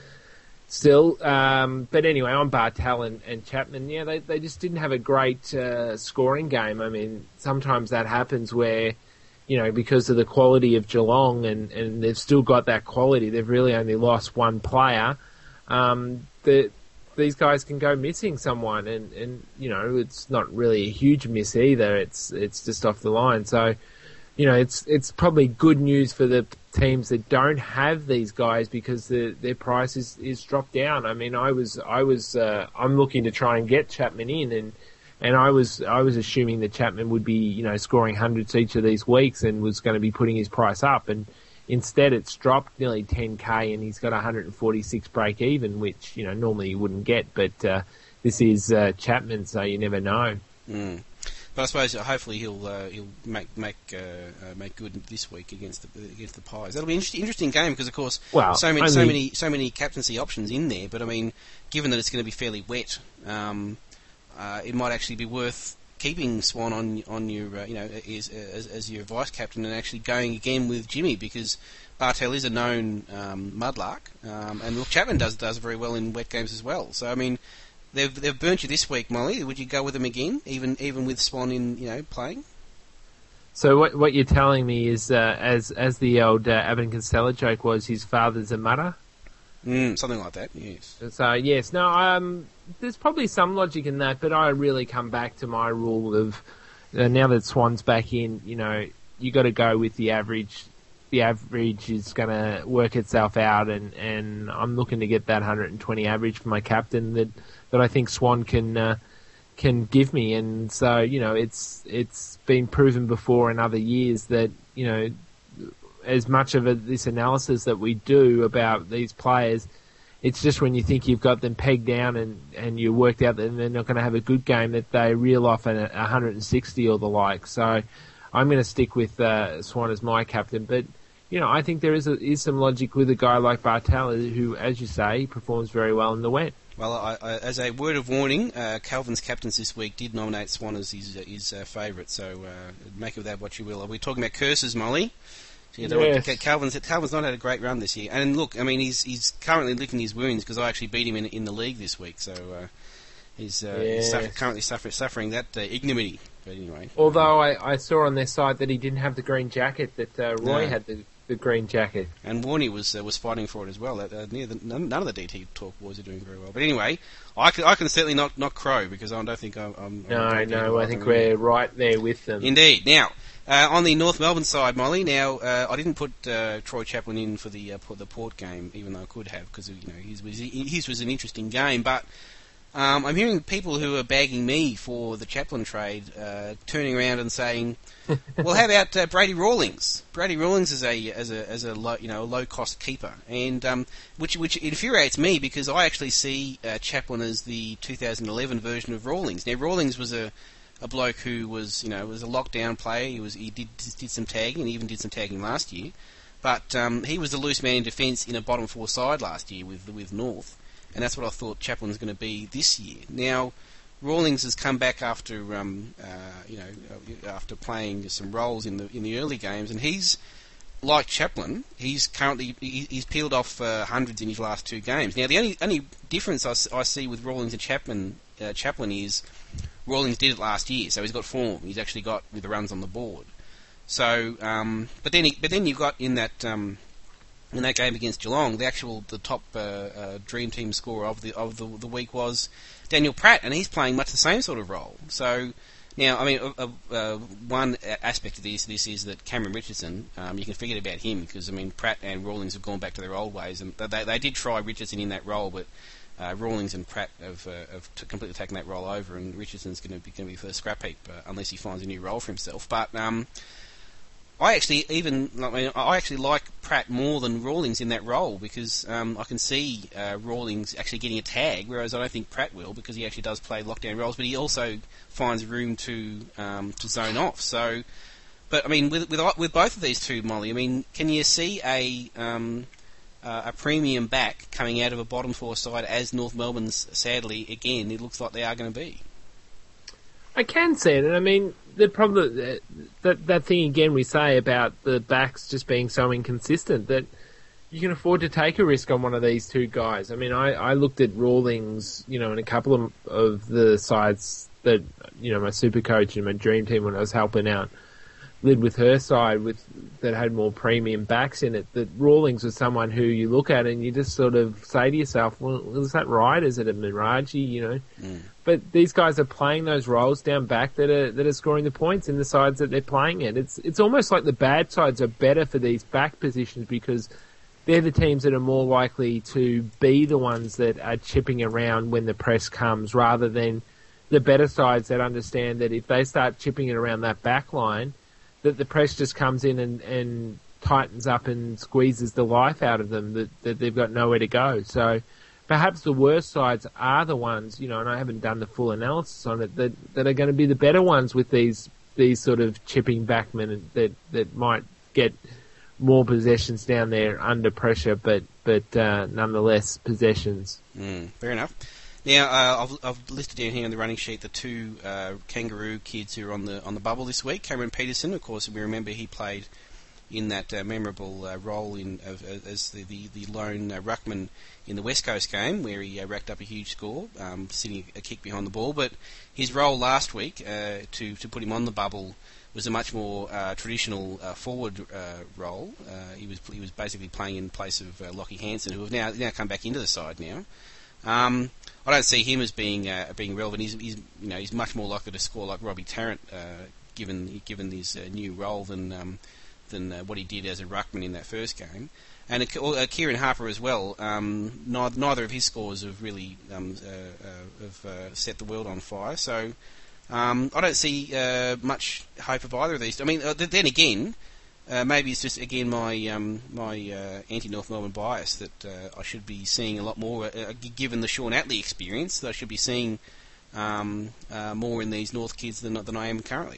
Still, um, but anyway, on Bartel and, and Chapman, yeah, they they just didn't have a great uh, scoring game. I mean, sometimes that happens where, you know, because of the quality of Geelong, and, and they've still got that quality, they've really only lost one player. Um, the, these guys can go missing someone, and, and you know, it's not really a huge miss either. It's it's just off the line. So, you know, it's it's probably good news for the teams that don't have these guys, because the, their price is, is dropped down. I mean, I was I was uh, I'm looking to try and get Chapman in, and and I was I was assuming that Chapman would be, you know, scoring hundreds each of these weeks and was going to be putting his price up, and instead it's dropped nearly ten K, and he's got one hundred forty-six break even, which, you know, normally you wouldn't get, but uh, this is uh, Chapman, so you never know. Mm. But I suppose uh, hopefully he'll uh, he'll make make uh, uh, make good this week against the against the Pies. That'll be an interesting, interesting game because of course Well, so many so only- many so many captaincy options in there. But I mean, given that it's going to be fairly wet, um, uh, it might actually be worth keeping Swan on on your uh, you know as, as as your vice captain and actually going again with Jimmy, because Bartel is a known um, mudlark, um, and look, Chapman does does very well in wet games as well. So I mean. They've they've burnt you this week, Molly. Would you go with them again, even even with Swan in you know playing? So what what you're telling me is, uh, as as the old uh, Abbott and Costello joke was, his father's a mutter? Mm, something like that. Yes. So yes, no, um, there's probably some logic in that, but I really come back to my rule of uh, now that Swan's back in, you know, you got to go with the average. The average is going to work itself out, and, and I'm looking to get that one hundred twenty average for my captain that, that I think Swan can uh, can give me. And so, you know, it's it's been proven before in other years that, you know, as much of a, this analysis that we do about these players, it's just when you think you've got them pegged down and, and you worked out that they're not going to have a good game that they reel off at one hundred sixty or the like. So I'm going to stick with uh, Swan as my captain. But, you know, I think there is a, is some logic with a guy like Bartel who, as you say, performs very well in the wet. Well, I, I, as a word of warning, uh, Calvin's captains this week did nominate Swan as his, his uh, favourite, so uh, make of that what you will. Are we talking about curses, Molly? Yeah, Yes. Calvin's, Calvin's not had a great run this year. And look, I mean, he's he's currently licking his wounds because I actually beat him in, in the league this week, so uh, he's, uh, he's Yes. suffer, currently suffer, suffering that uh, ignominy. But anyway. Although I, I saw on their side that he didn't have the green jacket, that uh, Roy No. had the, the green jacket. And Warney was uh, was fighting for it as well. Uh, near the, none, none of the D T talk boys are doing very well. But anyway, I can, I can certainly not, not crow because I don't think I'm... I'm No, I'm no, I think we're right there with them. Indeed. Now, uh, on the North Melbourne side, Molly, now, uh, I didn't put uh, Troy Chaplin in for the uh, for the Port game, even though I could have, because you know his was, his was an interesting game, but um, I'm hearing people who are bagging me for the Chaplin trade uh, turning around and saying, well, how about uh, Brady Rawlings? Brady Rawlings is a as a as a low, you know a low cost keeper, and um, which which infuriates me because I actually see uh, Chaplin as the two thousand eleven version of Rawlings. Now Rawlings was a, a bloke who was you know was a lockdown player. He was he did did some tagging and even did some tagging last year, but um, he was the loose man in defence in a bottom four side last year with with North, and that's what I thought Chaplin was going to be this year. Now. Rawlings has come back after, um, uh, you know, after playing some roles in the in the early games, and he's like Chaplin. He's currently he, he's peeled off uh, hundreds in his last two games. Now, the only only difference I, s- I see with Rawlings and Chaplin uh, Chaplin is Rawlings did it last year, so he's got form. He's actually got with the runs on the board. So, um, but then he, but then you've got in that. Um, in that game against Geelong, the actual the top uh, uh, dream team scorer of the of the, the week was Daniel Pratt, and he's playing much the same sort of role. So now, I mean, uh, uh, one aspect of this this is that Cameron Richardson, um, you can forget about him because I mean Pratt and Rawlings have gone back to their old ways, and they they did try Richardson in that role, but uh, Rawlings and Pratt have, uh, have t- completely taken that role over, and Richardson's going to be going to be for the scrap heap uh, unless he finds a new role for himself. But um, I actually even I mean I actually like Pratt more than Rawlings in that role because um, I can see uh, Rawlings actually getting a tag, whereas I don't think Pratt will because he actually does play lockdown roles, but he also finds room to um, to zone off. So, but I mean with with with both of these two, Molly, I mean, can you see a um, uh, a premium back coming out of a bottom four side as North Melbourne's sadly again it looks like they are going to be? I can see it, and I mean, the problem, that, that, that thing again we say about the backs just being so inconsistent, that you can afford to take a risk on one of these two guys. I mean, I, I looked at Rawlings, you know, in a couple of, of the sides that, you know, my super coach and my dream team when I was helping out led with her side with that had more premium backs in it, that Rawlings was someone who you look at and you just sort of say to yourself, well, is that right? Is it a Miraji, you know? Mm. But these guys are playing those roles down back that are that are scoring the points in the sides that they're playing in. It's it's almost like the bad sides are better for these back positions because they're the teams that are more likely to be the ones that are chipping around when the press comes, rather than the better sides that understand that if they start chipping it around that back line, that the press just comes in and, and tightens up and squeezes the life out of them, that, that they've got nowhere to go. So perhaps the worst sides are the ones, you know, and I haven't done the full analysis on it, that, that are going to be the better ones with these these sort of chipping backmen that that might get more possessions down there under pressure, but but uh, nonetheless possessions. Mm, fair enough. Now uh, I've, I've listed down here on the running sheet the two uh, Kangaroo kids who are on the on the bubble this week. Cameron Peterson, of course, we remember he played in that uh, memorable uh, role in of, as the the, the lone uh, ruckman in the West Coast game, where he uh, racked up a huge score, um, sitting a kick behind the ball. But his role last week uh, to to put him on the bubble was a much more uh, traditional uh, forward uh, role. Uh, he was he was basically playing in place of uh, Lockie Hansen, who have now now come back into the side now. Um, I don't see him as being uh, being relevant. He's, he's you know he's much more likely to score like Robbie Tarrant, uh, given given his uh, new role than um, than uh, what he did as a ruckman in that first game. And uh, Kieran Harper as well. Um, neither, neither of his scores have really um, uh, uh, have uh, set the world on fire. So um, I don't see uh, much hope of either of these. I mean, uh, then again, uh, maybe it's just again my um, my uh, anti-North Melbourne bias that uh, I should be seeing a lot more. Uh, given the Sean Atley experience, that I should be seeing um, uh, more in these North kids than than I am currently.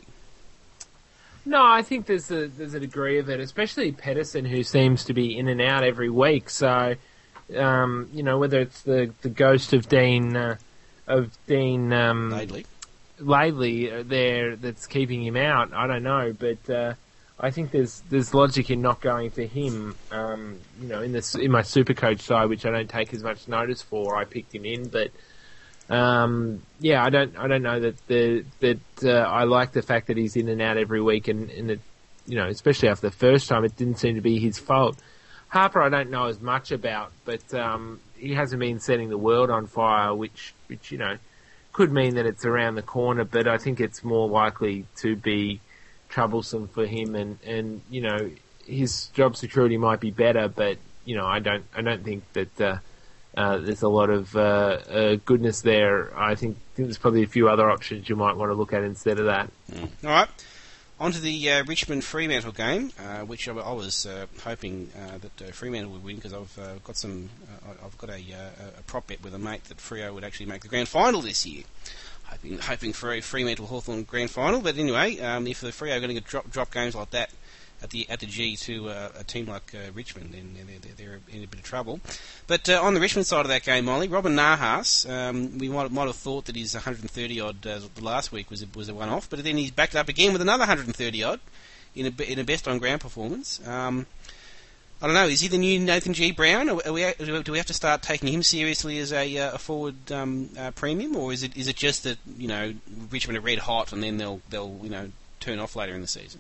No, I think there's a there's a degree of it, especially Pedersen, who seems to be in and out every week. So Um, you know, whether it's the, the ghost of Dean uh, of Dean um, Laidley. Laidley there that's keeping him out, I don't know, but uh, I think there's there's logic in not going for him. Um, you know, in this in my Supercoach side, which I don't take as much notice for, I picked him in, but um, yeah, I don't I don't know that the that uh, I like the fact that he's in and out every week, and, and it, you know, especially after the first time, it didn't seem to be his fault. Harper, I don't know as much about, but um, he hasn't been setting the world on fire, which which you know could mean that it's around the corner, but I think it's more likely to be troublesome for him, and, and you know his job security might be better, but you know I don't I don't think that uh, uh, there's a lot of uh, uh, goodness there. I think, think there's probably a few other options you might want to look at instead of that. Mm. All right. On to the uh, Richmond-Fremantle game, uh, which I, I was uh, hoping uh, that uh, Fremantle would win, because I've uh, got some, uh, I've got a, uh, a prop bet with a mate that Freo would actually make the grand final this year. Hoping, hoping for a Fremantle Hawthorn grand final, but anyway, um, if the Freo are going to drop drop games like that at the at the G to uh, a team like uh, Richmond, then they're, they're, they're in a bit of trouble. But uh, on the Richmond side of that game, Molly, Robin Nahas, um, we might, might have thought that his one hundred thirty odd uh, last week was a, was a one off, but then he's backed up again with another one hundred thirty odd in a in a best on ground performance. Um, I don't know. Is he the new Nathan G. Brown? Are we, do we have to start taking him seriously as a, uh, a forward um, uh, premium, or is it is it just that you know Richmond are red hot and then they'll they'll you know turn off later in the season?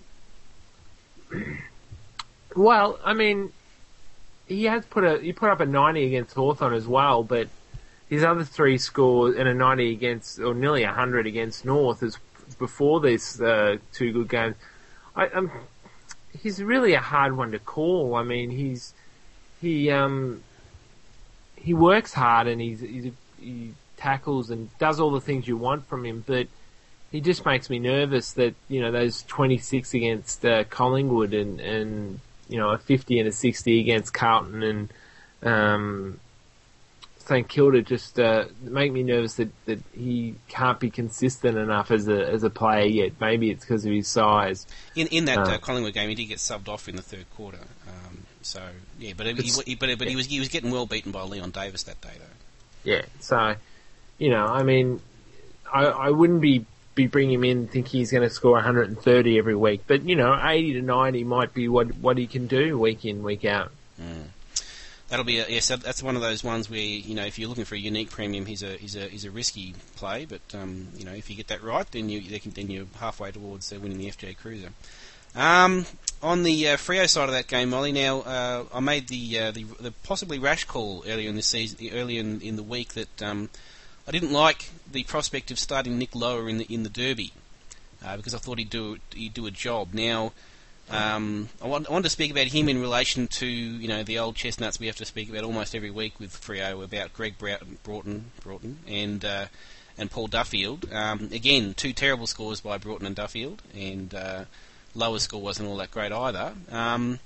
Well, I mean, he has put a he put up a ninety against Hawthorn as well, but his other three scores and a ninety against, or nearly a hundred against North, is before these uh, two good games. I, um, he's really a hard one to call. I mean, he's he um he works hard and he's, he's he tackles and does all the things you want from him, but he just makes me nervous that, you know, those twenty-six against uh, Collingwood and, and, you know, a fifty and a sixty against Carlton and um, St Kilda just uh, make me nervous that, that he can't be consistent enough as a as a player yet. Maybe it's because of his size. In in that uh, uh, Collingwood game, he did get subbed off in the third quarter. Um, so yeah, but he, he, but but he was he was getting well beaten by Leon Davis that day though. Yeah, so you know, I mean, I I wouldn't be. be bringing him in thinking he's going to score one hundred thirty every week, but you know, eighty to ninety might be what what he can do week in, week out. Mm. That'll be a, yes. That's one of those ones where, you know, if you're looking for a unique premium, he's a he's a he's a risky play, but um, you know, if you get that right, then you they can, then you're halfway towards uh, winning the F J Cruiser. Um, on the uh, Freo side of that game, Molly. Now, uh, I made the, uh, the the possibly rash call earlier in the season, earlier in, in the week that. Um, I didn't like the prospect of starting Nick Lower in the in the Derby uh, because I thought he'd do he'd do a job. Now, um, I, want, I want to speak about him in relation to, you know, the old chestnuts we have to speak about almost every week with Freo about Greg Broughton, Broughton, Broughton and uh, and Paul Duffield. Um, again, two terrible scores by Broughton and Duffield, and uh, Lower's score wasn't all that great either. Um,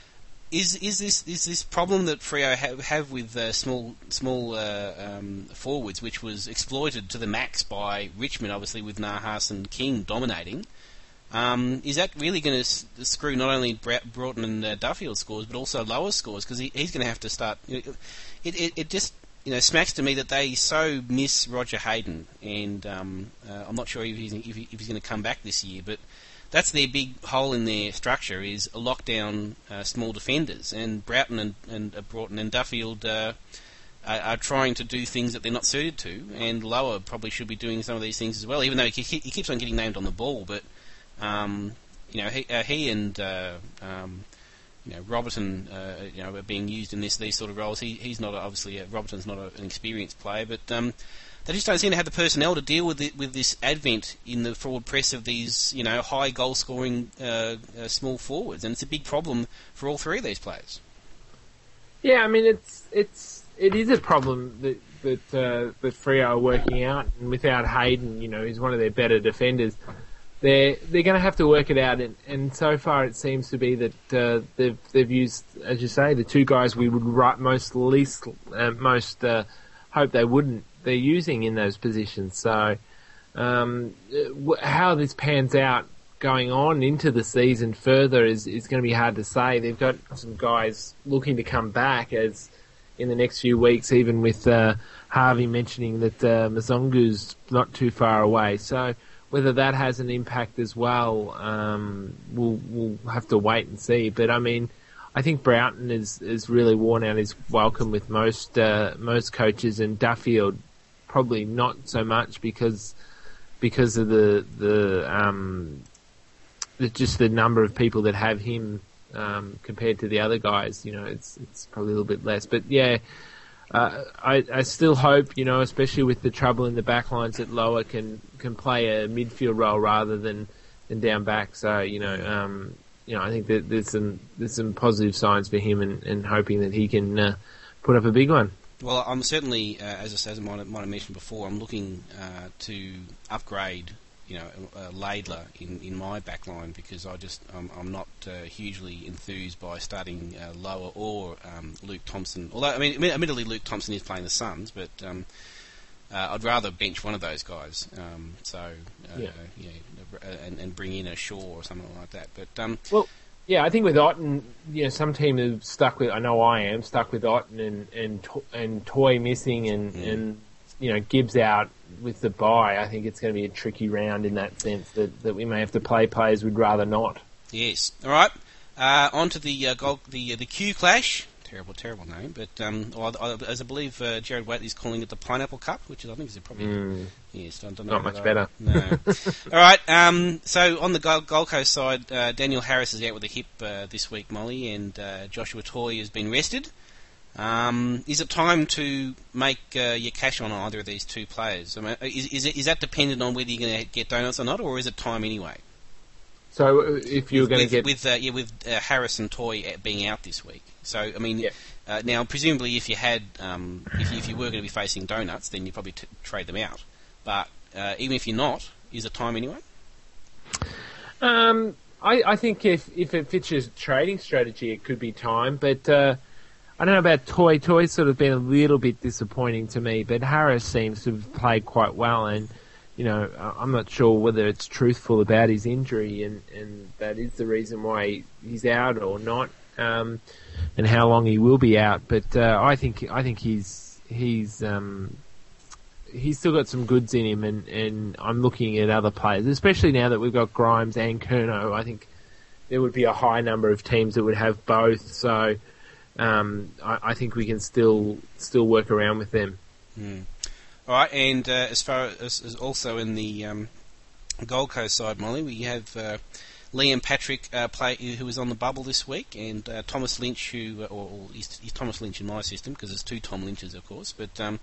Is is this is this problem that Freo have, have with uh, small small uh, um, forwards, which was exploited to the max by Richmond, obviously with Nahas and King dominating? Um, is that really going to s- screw not only Bra- Broughton and uh, Duffield scores, but also Lower scores? Because he, he's going to have to start. It, it it just you know smacks to me that they so miss Roger Hayden, and um, uh, I'm not sure if he's if, he, if he's going to come back this year, but. That's their big hole in their structure, is a lockdown uh, small defenders, and Broughton and, and uh, Broughton and Duffield uh, are, are trying to do things that they're not suited to, and Lower probably should be doing some of these things as well, even though he, he keeps on getting named on the ball. But um, you know, he, uh, he and uh, um, you know Robertson, uh, you know, are being used in this these sort of roles. He he's not a, obviously uh, Robertson's not a, an experienced player, but. Um, They just don't seem to have the personnel to deal with it, with this advent in the forward press of these, you know, high goal-scoring uh, uh, small forwards, and it's a big problem for all three of these players. Yeah, I mean, it's it's it is a problem that that uh, that Freo are working out, and without Hayden, you know, who's one of their better defenders, they're they're going to have to work it out. And, and so far, it seems to be that uh, they've they've used, as you say, the two guys we would right most least uh, most uh, hope they wouldn't. They're using in those positions. So um, how this pans out going on into the season further is, is going to be hard to say. They've got some guys looking to come back as, in the next few weeks, even with uh, Harvey mentioning that uh, Mazongu's not too far away. So whether that has an impact as well, um, we'll, we'll have to wait and see. But I mean, I think Broughton is, is really worn out his welcome with most uh, most coaches, and Duffield probably not so much because because of the the, um, the just the number of people that have him um, compared to the other guys. You know, it's it's probably a little bit less. But yeah. Uh, I, I still hope, you know, especially with the trouble in the back lines, that Lower can, can play a midfield role rather than, than down back. So, you know, um, you know, I think that there's some there's some positive signs for him, and, and hoping that he can uh, put up a big one. Well, I'm certainly, uh, as I said, I might have, might have mentioned before, I'm looking uh, to upgrade, you know, uh, Laidler in, in my back line, because I just I'm, I'm not uh, hugely enthused by starting uh, Lower or um, Luke Thompson. Although I mean, admittedly, Luke Thompson is playing the Suns, but um, uh, I'd rather bench one of those guys. Um, so uh, yeah, yeah, and, and bring in a Shaw or something like that. But um, well, yeah, I think with Otten, you know, some team have stuck with. I know I am stuck with Otten and and and Toy missing and mm. and you know Gibbs out with the bye. I think it's going to be a tricky round in that sense that, that we may have to play players we'd rather not. Yes. All right. Uh, on to the uh, goal, the uh, the Q Clash. Terrible, terrible name, but um, well, I, as I believe uh, Jared Waitley's calling it the Pineapple Cup, which is, I think is probably mm. yes, don't, don't know not much I, better. No. All right. Um, so on the Gold, Gold Coast side, uh, Daniel Harris is out with a hip uh, this week, Molly, and uh, Joshua Toy has been rested. Um, is it time to make uh, your cash on either of these two players? I mean, is, is, it, is that dependent on whether you're going to get donuts or not, or is it time anyway? So if you're going to get with uh, yeah with uh, Harris and Toy being out this week, so I mean yeah. uh, now presumably if you had um, if, you, if you were going to be facing donuts, then you'd probably t- trade them out. But uh, even if you're not, is it time anyway? Um, I, I think if if it fits your trading strategy, it could be time, but. Uh, I don't know about Toy. Toy's sort of been a little bit disappointing to me, but Harris seems to have played quite well, and you know I'm not sure whether it's truthful about his injury, and, and that is the reason why he's out or not, um, and how long he will be out. But uh, I think I think he's he's um, he's still got some goods in him, and, and I'm looking at other players, especially now that we've got Grimes and Curnow. I think there would be a high number of teams that would have both. So. Um, I, I think we can still still work around with them. Mm. All right, and uh, as far as, as also in the um, Gold Coast side, Molly, we have uh, Liam Patrick uh, play who was on the bubble this week, and uh, Thomas Lynch, who or, or he's, he's Thomas Lynch in my system because there's two Tom Lynches, of course, but. Um,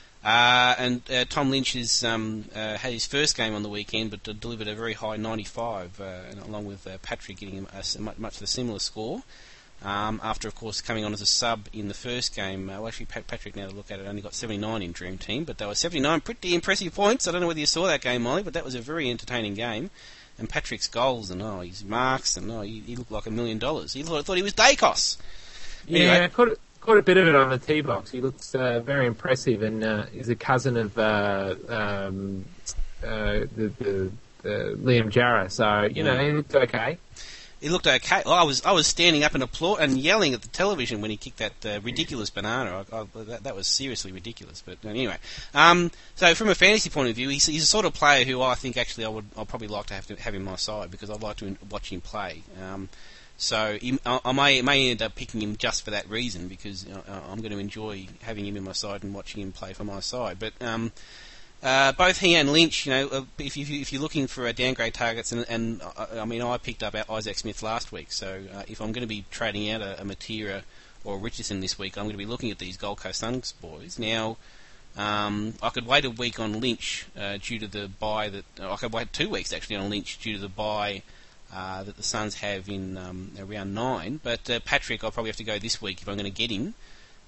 Uh, and uh, Tom Lynch has um, uh, had his first game on the weekend, but uh, delivered a very high ninety-five, uh, and along with uh, Patrick getting a, much, much of a similar score. Um, after, of course, coming on as a sub in the first game. Uh, well, actually, Pat- Patrick, now to look at it, only got seventy-nine in Dream Team, but they were seventy-nine pretty impressive points. I don't know whether you saw that game, Molly, but that was a very entertaining game. And Patrick's goals and oh, his marks and oh, he, he looked like a million dollars. He thought, thought he was Dacos. Yeah, anyway. caught, caught a bit of it on the tee box. He looks uh, very impressive, and uh, he's a cousin of uh, um, uh, the, the, the Liam Jarrah. So you know, he looked okay. He looked okay. Well, I was I was standing up and applaud and yelling at the television when he kicked that uh, ridiculous banana. I, I, that, that was seriously ridiculous. But anyway, um, so from a fantasy point of view, he's, he's a sort of player who I think actually I would I'd probably like to have to have in my side because I'd like to watch him play. Um, so he, I, I may may end up picking him just for that reason because uh, I'm going to enjoy having him in my side and watching him play for my side. But um, Uh, both he and Lynch, you know, uh, if, you, if you're looking for uh, downgrade targets, and, and uh, I mean, I picked up Isaac Smith last week, so uh, if I'm going to be trading out a, a Matera or a Richardson this week, I'm going to be looking at these Gold Coast Suns boys. Now, um, I could wait a week on Lynch uh, due to the bye that I could wait two weeks actually on Lynch due to the bye uh, that the Suns have in um, round nine. But uh, Patrick, I'll probably have to go this week if I'm going to get him.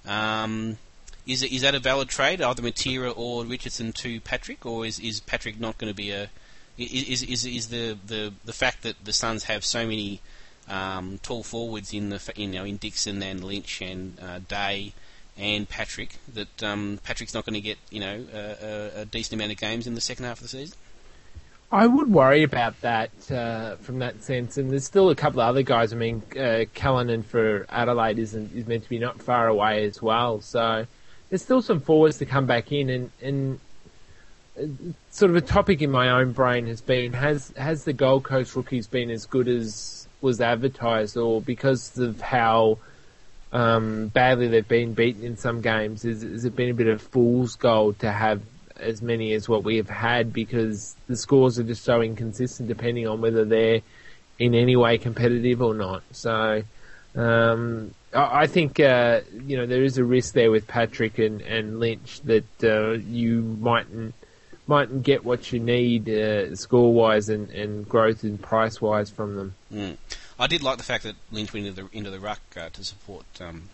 Um, Is it, is that a valid trade, either Matera or Richardson to Patrick, or is, is Patrick not going to be a? Is is is the, the, the fact that the Suns have so many um, tall forwards in the in, you know, in Dixon and Lynch and uh, Day and Patrick that um, Patrick's not going to get you know a, a, a decent amount of games in the second half of the season? I would worry about that uh, from that sense, and there's still a couple of other guys. I mean, uh, Callanan for Adelaide isn't is meant to be not far away as well. So there's still some forwards to come back in, and, and sort of a topic in my own brain has been: has has the Gold Coast rookies been as good as was advertised, or because of how um, badly they've been beaten in some games, is, has it been a bit of fool's gold to have as many as what we have had, because the scores are just so inconsistent depending on whether they're in any way competitive or not. So um, I think uh, you know there is a risk there with Patrick and, and Lynch that uh, you mightn't mightn't get what you need uh, score wise and, and growth and price wise from them. Mm. I did like the fact that Lynch went into the into the ruck uh, to support. Um,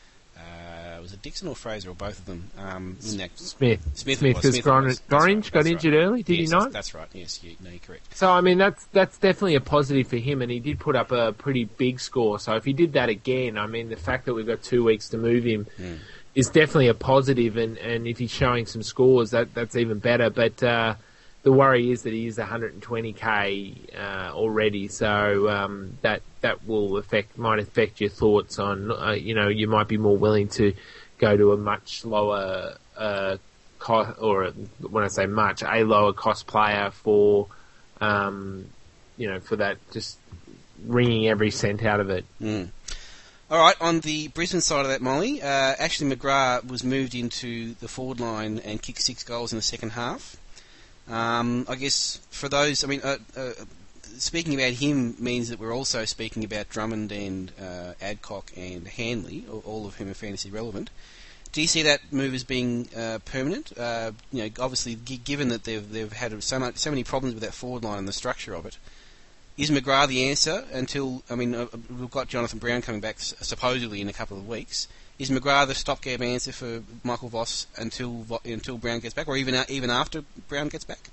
Uh, was it Dixon or Fraser, or both of them? Um, in that Smith. Smith, Smith, because Gorringe right, got injured right. early, did yes, he not? That's, that's right, yes, you, no, you're correct. So, I mean, that's that's definitely a positive for him, and he did put up a pretty big score. So if he did that again, I mean, the fact that we've got two weeks to move him mm. is definitely a positive, and, and if he's showing some scores, that that's even better. But uh, the worry is that he is one hundred twenty k uh, already, so um, that that will affect might affect your thoughts on, uh, you know, you might be more willing to go to a much lower uh, cost, or when I say much, a lower cost player for, um, you know, for that just wringing every cent out of it. Mm. All right, on the Brisbane side of that, Molly, uh, Ashley McGrath was moved into the forward line and kicked six goals in the second half. Um, I guess for those, I mean, uh, uh, speaking about him means that we're also speaking about Drummond and uh, Adcock and Hanley, all of whom are fantasy relevant. Do you see that move as being uh, permanent? Uh, you know, obviously, g- given that they've they've had so much, so many problems with that forward line and the structure of it, is McGrath the answer until? I mean, uh, we've got Jonathan Brown coming back supposedly in a couple of weeks. Is McGrath the stopgap answer for Michael Voss until until Brown gets back, or even even after Brown gets back?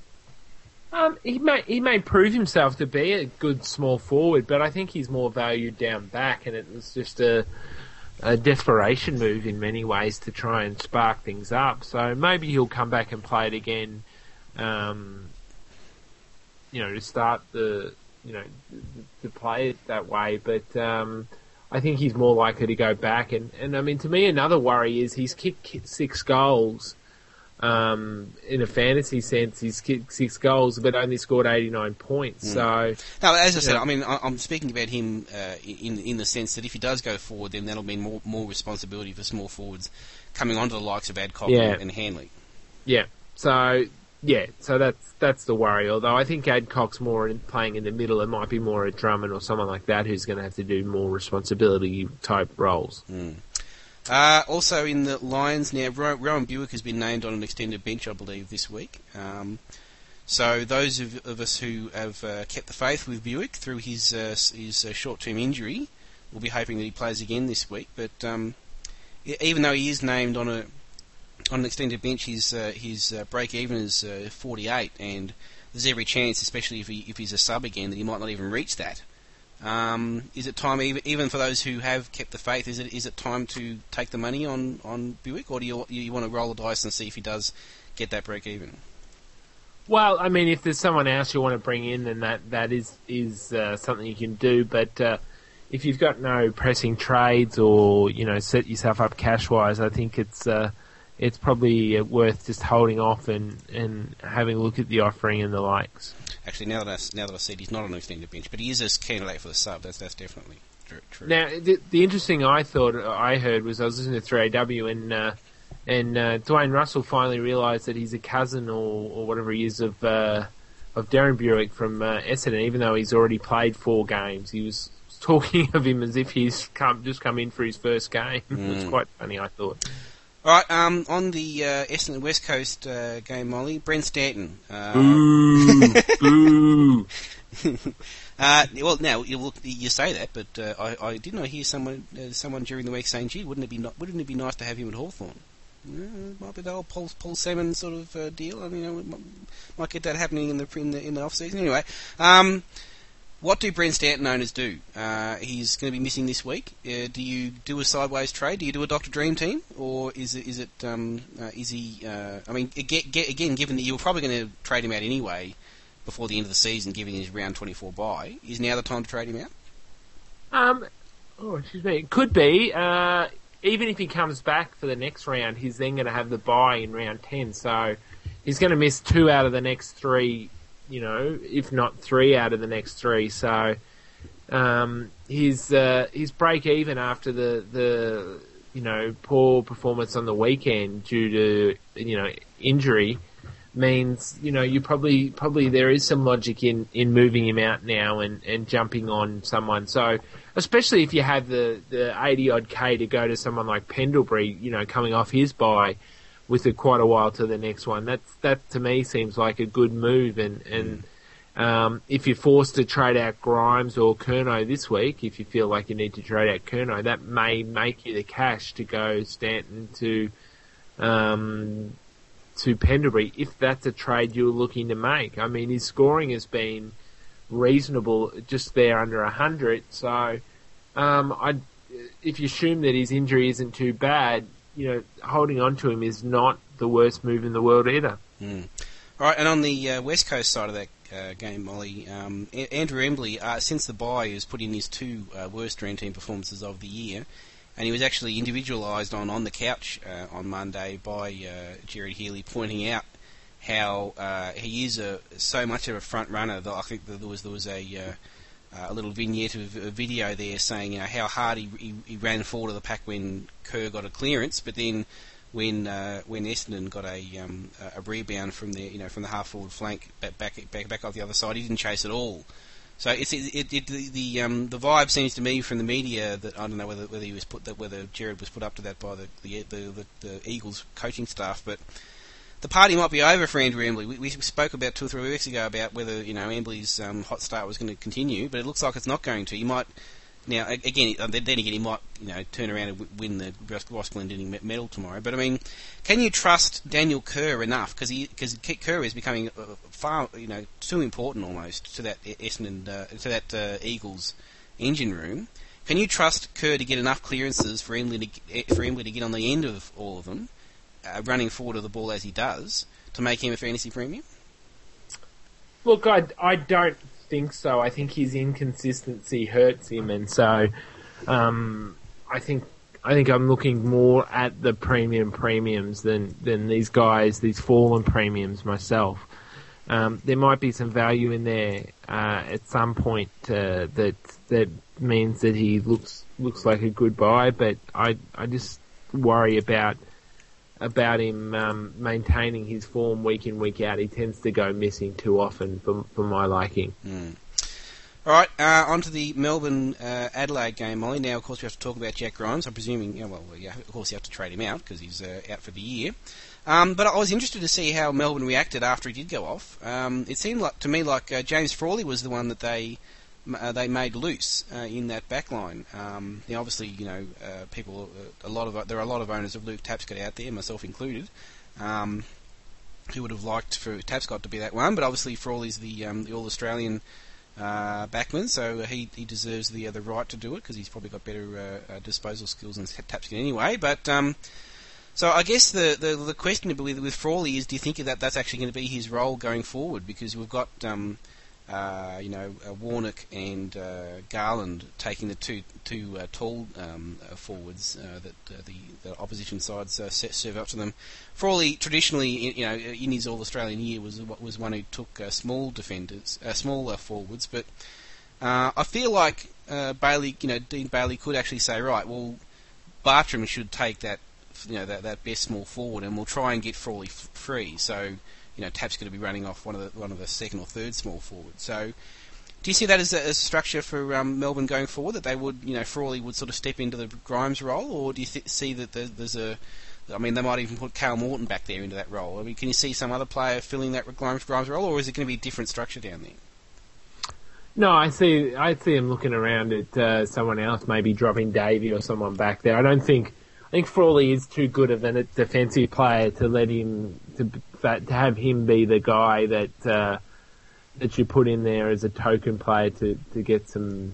Um, he may he may prove himself to be a good small forward, but I think he's more valued down back, and it was just a, a desperation move in many ways to try and spark things up. So maybe he'll come back and play it again, um, you know, to start the you know to play it that way. But um, I think he's more likely to go back, and, and I mean, to me, another worry is he's kicked six goals. Um, in a fantasy sense, he's kicked six goals, but only scored eighty-nine points. Mm. So, no, as I said, know. I mean, I'm speaking about him uh, in in the sense that if he does go forward, then that'll mean more more responsibility for small forwards coming onto the likes of Adcock yeah. and, and Hanley. Yeah. So, yeah. So that's that's the worry. Although I think Adcock's more in, playing in the middle, it might be more a Drummond or someone like that who's going to have to do more responsibility type roles. Mm. Uh, also in the Lions now, Rowan Buick has been named on an extended bench, I believe, this week. Um, so those of, of us who have uh, kept the faith with Buick through his uh, his uh, short-term injury will be hoping that he plays again this week. But um, even though he is named on a on an extended bench, his uh, his uh, break-even is uh, forty-eight, and there's every chance, especially if he if he's a sub again, that he might not even reach that. Um, is it time, even, even for those who have kept the faith, is it is it time to take the money on, on Buick, or do you you want to roll the dice and see if he does get that break even? Well, I mean, if there's someone else you want to bring in, then that that is is uh, something you can do. But uh, if you've got no pressing trades or you know set yourself up cash wise, I think it's uh, it's probably worth just holding off and, and having a look at the offering and the likes. Actually, now that I, now that I said he's not on an extended bench, but he is a candidate for the sub. That's that's definitely true. true. Now, the, the interesting I thought I heard was I was listening to three A W and uh, and uh, Dwayne Russell finally realised that he's a cousin or, or whatever he is of uh, of Darren Buick from uh, Essendon. Even though he's already played four games, he was talking of him as if he's come, just come in for his first game. Mm. It was quite funny, I thought. All right, um, on the uh, Essendon West Coast uh, game, Molly, Brent Stanton. Uh, boo, boo. uh, well, now you, you say that, but uh, I, I did not hear someone uh, someone during the week saying, "Gee, wouldn't it be not, wouldn't it be nice to have him at Hawthorn?" Uh, it might be the old Paul, Paul Salmon sort of uh, deal. I mean, you know, we might, might get that happening in the in the, in the off season. Anyway, um, what do Brent Stanton owners do? Uh, he's going to be missing this week. Uh, do you do a sideways trade? Do you do a Doctor Dream team, or is it is it um, uh, is he? Uh, I mean, get, get, again, given that you were probably going to trade him out anyway, before the end of the season, given his round twenty-four bye, is now the time to trade him out? Um, oh, excuse me. It could be. Uh, even if he comes back for the next round, he's then going to have the bye in round ten. So he's going to miss two out of the next three, you know, if not three out of the next three. So um, his uh, his break even after the, the you know poor performance on the weekend due to you know injury means you know you probably probably there is some logic in, in moving him out now and, and jumping on someone. So especially if you have the, the eighty odd K to go to someone like Pendlebury, you know, coming off his bye with it quite a while to the next one. That that to me seems like a good move. And and um, if you're forced to trade out Grimes or Curnow this week, if you feel like you need to trade out Curnow, that may make you the cash to go Stanton to um, to Pendlebury if that's a trade you're looking to make. I mean, his scoring has been reasonable, just there under a hundred. So, um, I, if you assume that his injury isn't too bad, you know, holding on to him is not the worst move in the world either. Mm. All right, and on the uh, West Coast side of that uh, game, Molly, um, a- Andrew Embley, uh, since the bye, has put in his two uh, worst dream team performances of the year, and he was actually individualised on on the couch uh, on Monday by uh, Jared Healy, pointing out how uh, he is a, so much of a front runner that I think that there was there was a uh, a little vignette of a video there saying you know how hard he, he, he ran forward of the pack when Kerr got a clearance, but then when uh, when Essendon got a um, a rebound from the you know from the half forward flank back back back, back off the other side, he didn't chase at all. So it's it, it, it the the, um, the vibe seems to me from the media that I don't know whether whether he was put that whether Jared was put up to that by the the the, the, the Eagles coaching staff, but the party might be over for Andrew Embley. We, we spoke about two or three weeks ago about whether you know Embley's um, hot start was going to continue, but it looks like it's not going to. He might now again. Then again, he might you know turn around and win the Ross Glendinning medal tomorrow. But I mean, can you trust Daniel Kerr enough? Because he because Kerr is becoming far you know too important almost to that Essendon uh, to that uh, Eagles engine room. Can you trust Kerr to get enough clearances for Embley to for Embley to get on the end of all of them? Uh, running forward of the ball as he does, to make him a fantasy premium? Look, I, I don't think so. I think his inconsistency hurts him, and so um, I think I think I'm looking more at the premium premiums than, than these guys, these fallen premiums myself. Um, there might be some value in there uh, at some point uh, that that means that he looks looks like a good buy, but I I just worry about. about him um, maintaining his form week in, week out. He tends to go missing too often for, for my liking. Mm. All right, uh, on to the Melbourne-Adelaide uh, game, Molly. Now, of course, we have to talk about Jack Grimes. I'm presuming, yeah, well, yeah, of course, you have to trade him out because he's uh, out for the year. Um, but I was interested to see how Melbourne reacted after he did go off. Um, it seemed like to me like uh, James Frawley was the one that they uh, they made loose uh, in that back line. Um, now, obviously, you know, uh, people, uh, a lot of there are a lot of owners of Luke Tapscott out there, myself included, um, who would have liked for Tapscott to be that one. But obviously, Frawley's the um, the All Australian uh, backman, so he he deserves the uh, the right to do it because he's probably got better uh, uh, disposal skills than Tapscott anyway. But um, so I guess the, the the question with with Frawley is, do you think that that's actually going to be his role going forward? Because we've got um, uh, you know uh, Warnock and uh, Garland taking the two two uh, tall um, uh, forwards uh, that uh, the, the opposition sides uh, serve up to them. Frawley traditionally, you know, in his All Australian year was was one who took uh, small defenders, uh, smaller forwards, but uh, I feel like uh, Bailey, you know, Dean Bailey could actually say, right, well, Bartram should take that. You know that, that best small forward, and we'll try and get Frawley f- free. So, you know, Tap's going to be running off one of the one of the second or third small forwards. So, do you see that as a, as a structure for um, Melbourne going forward? That they would, you know, Frawley would sort of step into the Grimes role, or do you th- see that there's, there's a, I mean, they might even put Cal Morton back there into that role. I mean, can you see some other player filling that Grimes Grimes role, or is it going to be a different structure down there? No, I see. I see him looking around at uh, someone else, maybe dropping Davey or someone back there. I don't think. I think Frawley is too good of a defensive player to let him to to have him be the guy that uh, that you put in there as a token player to, to get some,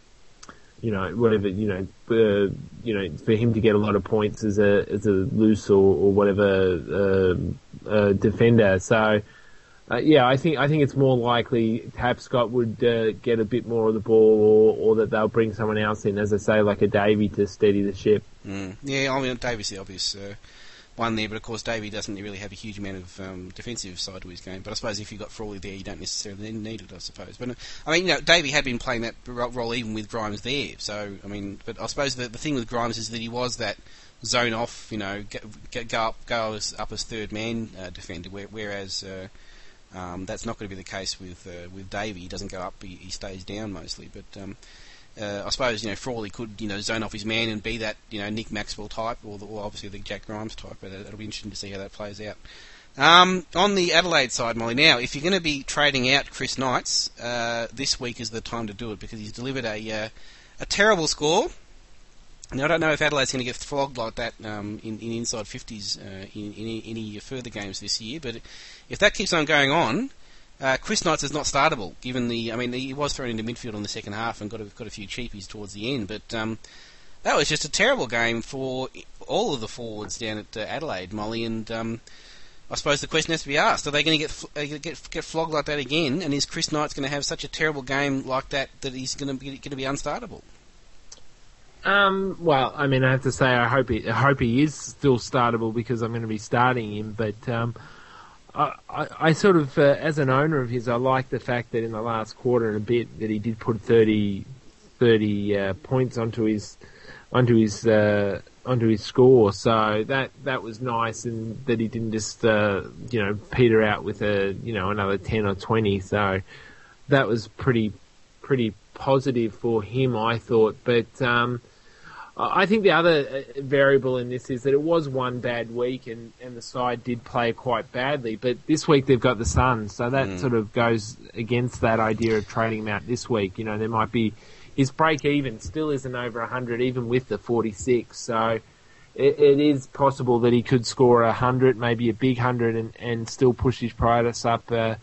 you know, whatever, you know, uh, you know, for him to get a lot of points as a as a loose or, or whatever uh, uh, defender. So uh, yeah, I think I think it's more likely Tapscott would uh, get a bit more of the ball, or, or that they'll bring someone else in, as I say, like a Davey to steady the ship. Mm. Yeah, I mean, Davy's the obvious uh, one there, but of course Davey doesn't really have a huge amount of um, defensive side to his game. But I suppose if you've got Frawley there, you don't necessarily need it, I suppose. But I mean, you know, Davey had been playing that role even with Grimes there. So I mean, but I suppose the, the thing with Grimes is that he was that zone off, you know, go, go up, go as, up as third man uh, defender, whereas uh, um, that's not going to be the case with uh, with Davey. He doesn't go up; he, he stays down mostly. But um, uh, I suppose you know Frawley could you know zone off his man and be that you know Nick Maxwell type, or, the, or obviously the Jack Grimes type. But it'll be interesting to see how that plays out. Um, on the Adelaide side, Molly. Now, if you're going to be trading out Chris Knights, uh, this week is the time to do it because he's delivered a uh, a terrible score. Now, I don't know if Adelaide's going to get flogged like that um, in, in inside fifties uh, in, in any, any further games this year, but if that keeps on going on, uh, Chris Knights is not startable, given the, I mean, he was thrown into midfield in the second half and got a, got a few cheapies towards the end, but um, that was just a terrible game for all of the forwards down at uh, Adelaide, Molly, and um, I suppose the question has to be asked, are they going to get, uh, get get flogged like that again, and is Chris Knights going to have such a terrible game like that that he's going to be, going to be unstartable? Um, well, I mean, I have to say, I hope he, I hope he is still startable because I'm going to be starting him. But um, I, I, I sort of, uh, as an owner of his, I like the fact that in the last quarter and a bit that he did put thirty, thirty uh, points onto his onto his uh, onto his score. So that that was nice, and that he didn't just uh, you know peter out with a you know another ten or twenty. So that was pretty pretty positive for him, I thought. But um, I think the other variable in this is that it was one bad week and, and the side did play quite badly, but this week they've got the Suns, so that mm. sort of goes against that idea of trading him out this week. You know, there might be, his break even still isn't over one hundred, even with the forty-six, so it, it is possible that he could score one hundred, maybe a big one hundred, and, and still push his Prioritas up uh,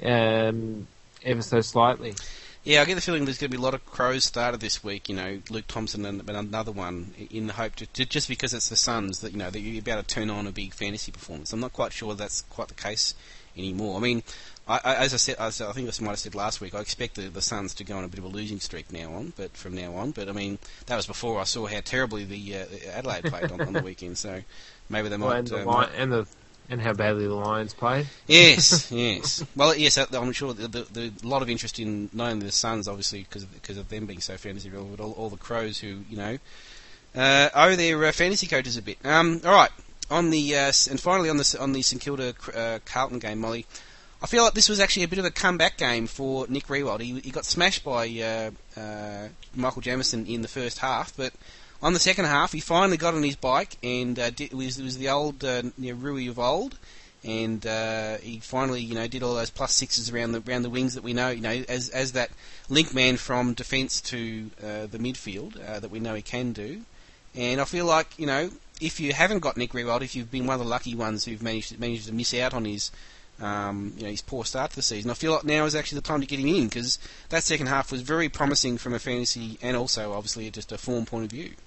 um, ever so slightly. Yeah, I get the feeling there's going to be a lot of Crows started this week. You know, Luke Thompson and another one, in the hope to, to just because it's the Suns that you know that you'll be able to turn on a big fantasy performance. I'm not quite sure that's quite the case anymore. I mean, I, I, as I said, as I think I might have said last week, I expect the, the Suns to go on a bit of a losing streak now on, but from now on. But I mean, that was before I saw how terribly the uh, Adelaide played on, on the weekend. So maybe they might. Well, and, the uh, line, might and the. And how badly the Lions played. Yes, yes. Well, yes, I'm sure the, the, the a lot of interest in not only the Suns, obviously, because of, because of them being so fantasy relevant, but all, all the Crows who, you know, uh, owe their uh, fantasy coaches a bit. Um, all right, on the uh, and finally on the on the St Kilda uh, Carlton game, Molly, I feel like this was actually a bit of a comeback game for Nick Riewoldt. He, he got smashed by uh, uh, Michael Jamieson in the first half, but on the second half, he finally got on his bike, and uh, did, it, was, it was the old uh, you know, Rui of old, and uh, he finally, you know, did all those plus sixes around the around the wings that we know, you know, as as that link man from defence to uh, the midfield uh, that we know he can do. And I feel like, you know, if you haven't got Nick Riewoldt, if you've been one of the lucky ones who've managed managed to miss out on his um, you know his poor start to the season, I feel like now is actually the time to get him in, because that second half was very promising from a fantasy and also obviously just a form point of view.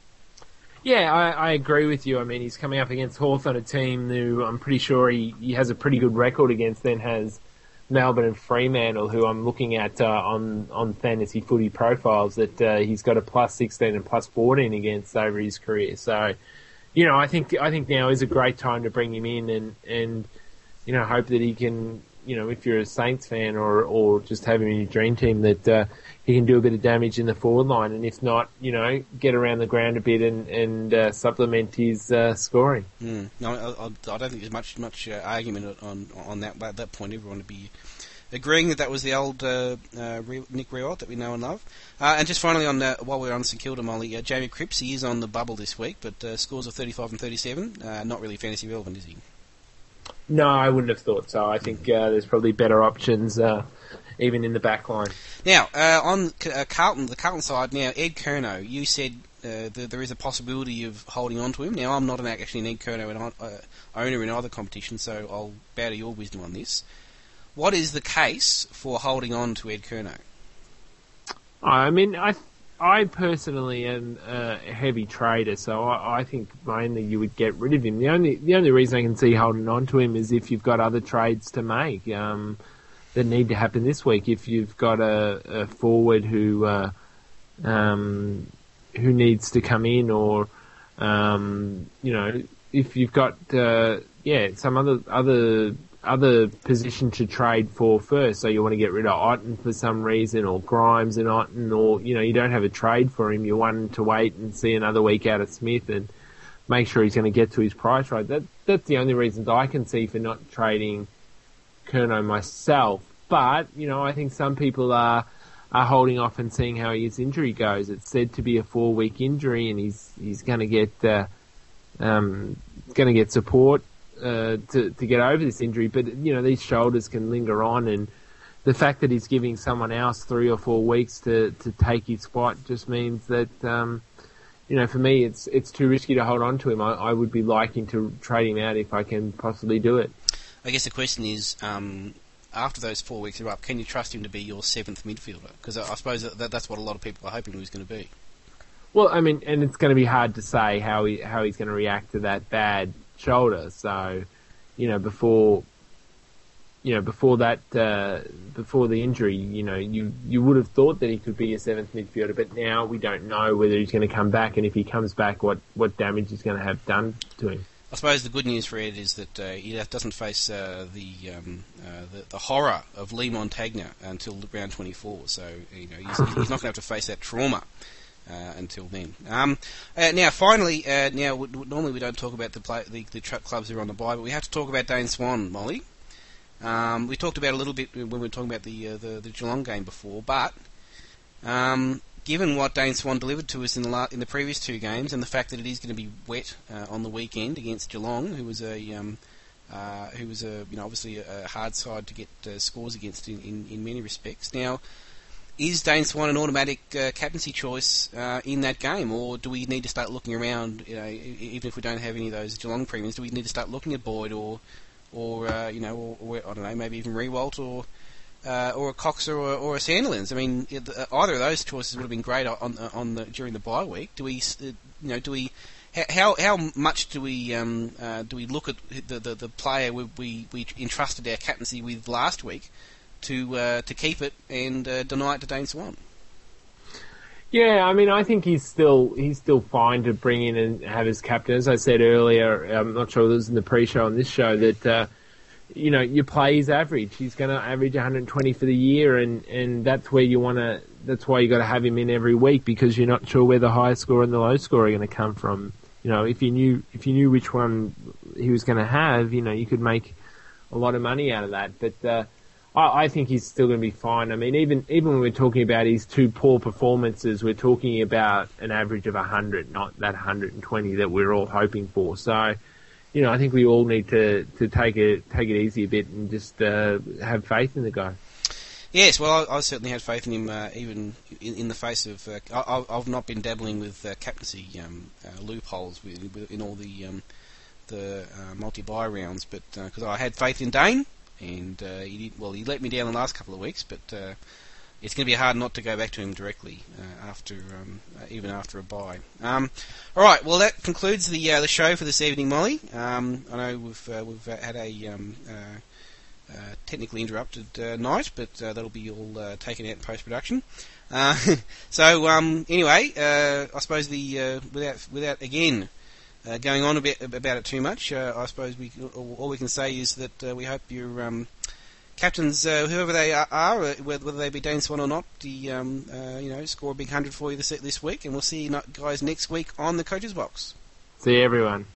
Yeah, I, I agree with you. I mean, he's coming up against Hawthorn, a team who I'm pretty sure he, he has a pretty good record against, then has Melbourne and Fremantle, who I'm looking at uh, on, on fantasy footy profiles, that uh, he's got a plus sixteen and plus fourteen against over his career. So, you know, I think I think now is a great time to bring him in and, and you know, hope that he can, you know, if you're a Saints fan or, or just have him in your dream team, that uh, he can do a bit of damage in the forward line, and if not, you know, get around the ground a bit and, and uh, supplement his uh, scoring. Mm. No, I, I, I don't think there's much much uh, argument on on that at that point. Everyone would be agreeing that that was the old uh, uh, Nick Riewoldt that we know and love. Uh, and just finally, on uh, while we're on St Kilda, Molly, uh, Jamie Cripps, he is on the bubble this week, but uh, scores of thirty-five and thirty-seven, uh, not really fantasy relevant, is he? No, I wouldn't have thought so. I think uh, there's probably better options, uh, even in the back line. Now, uh, on uh, Carlton, the Carlton side, now, Ed Curnow, you said uh, that there is a possibility of holding on to him. Now, I'm not an, actually an Ed Curnow uh, owner in either competition, so I'll bow to your wisdom on this. What is the case for holding on to Ed Curnow? I mean, I I personally am a heavy trader, so I, I think mainly you would get rid of him. The only the only reason I can see holding on to him is if you've got other trades to make um, that need to happen this week. If you've got a, a forward who uh, um, who needs to come in, or um, you know, if you've got uh, yeah some other other. other position to trade for first, so you want to get rid of Otten for some reason, or Grimes and Otten, or, you know, you don't have a trade for him, you want to wait and see another week out of Smith and make sure he's going to get to his price right. That, that's the only reasons I can see for not trading Curnow myself. But, you know, I think some people are are holding off and seeing how his injury goes. It's said to be a four-week injury, and he's he's going to get uh, um, going to get support Uh, to, to get over this injury, but you know, these shoulders can linger on, and the fact that he's giving someone else three or four weeks to, to take his spot just means that um, you know, for me, it's it's too risky to hold on to him. I, I would be liking to trade him out if I can possibly do it. I guess the question is, um, after those four weeks are up, can you trust him to be your seventh midfielder? Because I, I suppose that that's what a lot of people are hoping he was going to be. Well, I mean, and it's going to be hard to say how he how he's going to react to that bad shoulder. So, you know, before, you know, before that, uh, before the injury, you know, you, you would have thought that he could be a seventh midfielder, but now we don't know whether he's going to come back, and if he comes back, what, what damage he's going to have done to him. I suppose the good news for Ed is that uh, he doesn't face uh, the, um, uh, the the horror of Lee Montagna until round twenty-four. So, you know, he's, he's not going to have to face that trauma Uh, until then. Um, uh, now, finally, uh, now w- w- normally we don't talk about the play, the, the truck clubs who are on the bye, but we have to talk about Dane Swan, Molly. Um, we talked about it a little bit when we were talking about the uh, the, the Geelong game before, but um, given what Dane Swan delivered to us in the la- in the previous two games, and the fact that it is going to be wet uh, on the weekend against Geelong, who was a um, uh, who was a you know obviously a, a hard side to get uh, scores against in, in, in many respects. Now, is Dane Swan an automatic uh, captaincy choice uh, in that game, or do we need to start looking around? You know, even if we don't have any of those Geelong premiums, do we need to start looking at Boyd or, or uh, you know, or, or I don't know, maybe even Rewalt or uh, or a Coxer or, or a Sandilands? I mean, either of those choices would have been great on on the during the bye week. Do we, you know, do we? How how much do we um, uh, do we look at the the, the player we, we we entrusted our captaincy with last week to uh, to keep it and uh, deny it to Dane Swan? Yeah, I mean, I think he's still he's still fine to bring in and have as captain. As I said earlier, I'm not sure it was in the pre-show on this show, that uh, you know, you play his average. He's going to average one hundred twenty for the year, and, and that's where you want to. That's why you got to have him in every week, because you're not sure where the high score and the low score are going to come from. You know, if you knew if you knew which one he was going to have, you know, you could make a lot of money out of that. But uh, I, I think he's still going to be fine. I mean, even even when we're talking about his two poor performances, we're talking about an average of one hundred, not that one hundred twenty that we're all hoping for. So, you know, I think we all need to, to take it take it easy a bit and just uh, have faith in the guy. Yes, well, I, I certainly had faith in him, uh, even in, in the face of. Uh, I, I've not been dabbling with uh, captaincy um, uh, loopholes with, with, in all the um, the uh, multi-buy rounds, but because uh, I had faith in Dane, and uh, he did, well, he let me down the last couple of weeks, but uh, it's going to be hard not to go back to him directly uh, after, um, uh, even after a buy. Um, all right, well, that concludes the uh, the show for this evening, Molly. Um, I know we've uh, we've had a. Um, uh, Uh, technically interrupted uh, night, but uh, that'll be all uh, taken out in post-production. Uh, so um, anyway, uh, I suppose the uh, without without again uh, going on a bit about it too much, uh, I suppose we all we can say is that uh, we hope your um, captains, uh, whoever they are, are, whether they be Dane Swan or not, the um, uh, you know score a big hundred for you this this week, and we'll see you guys next week on the Coach's Box. See you, everyone.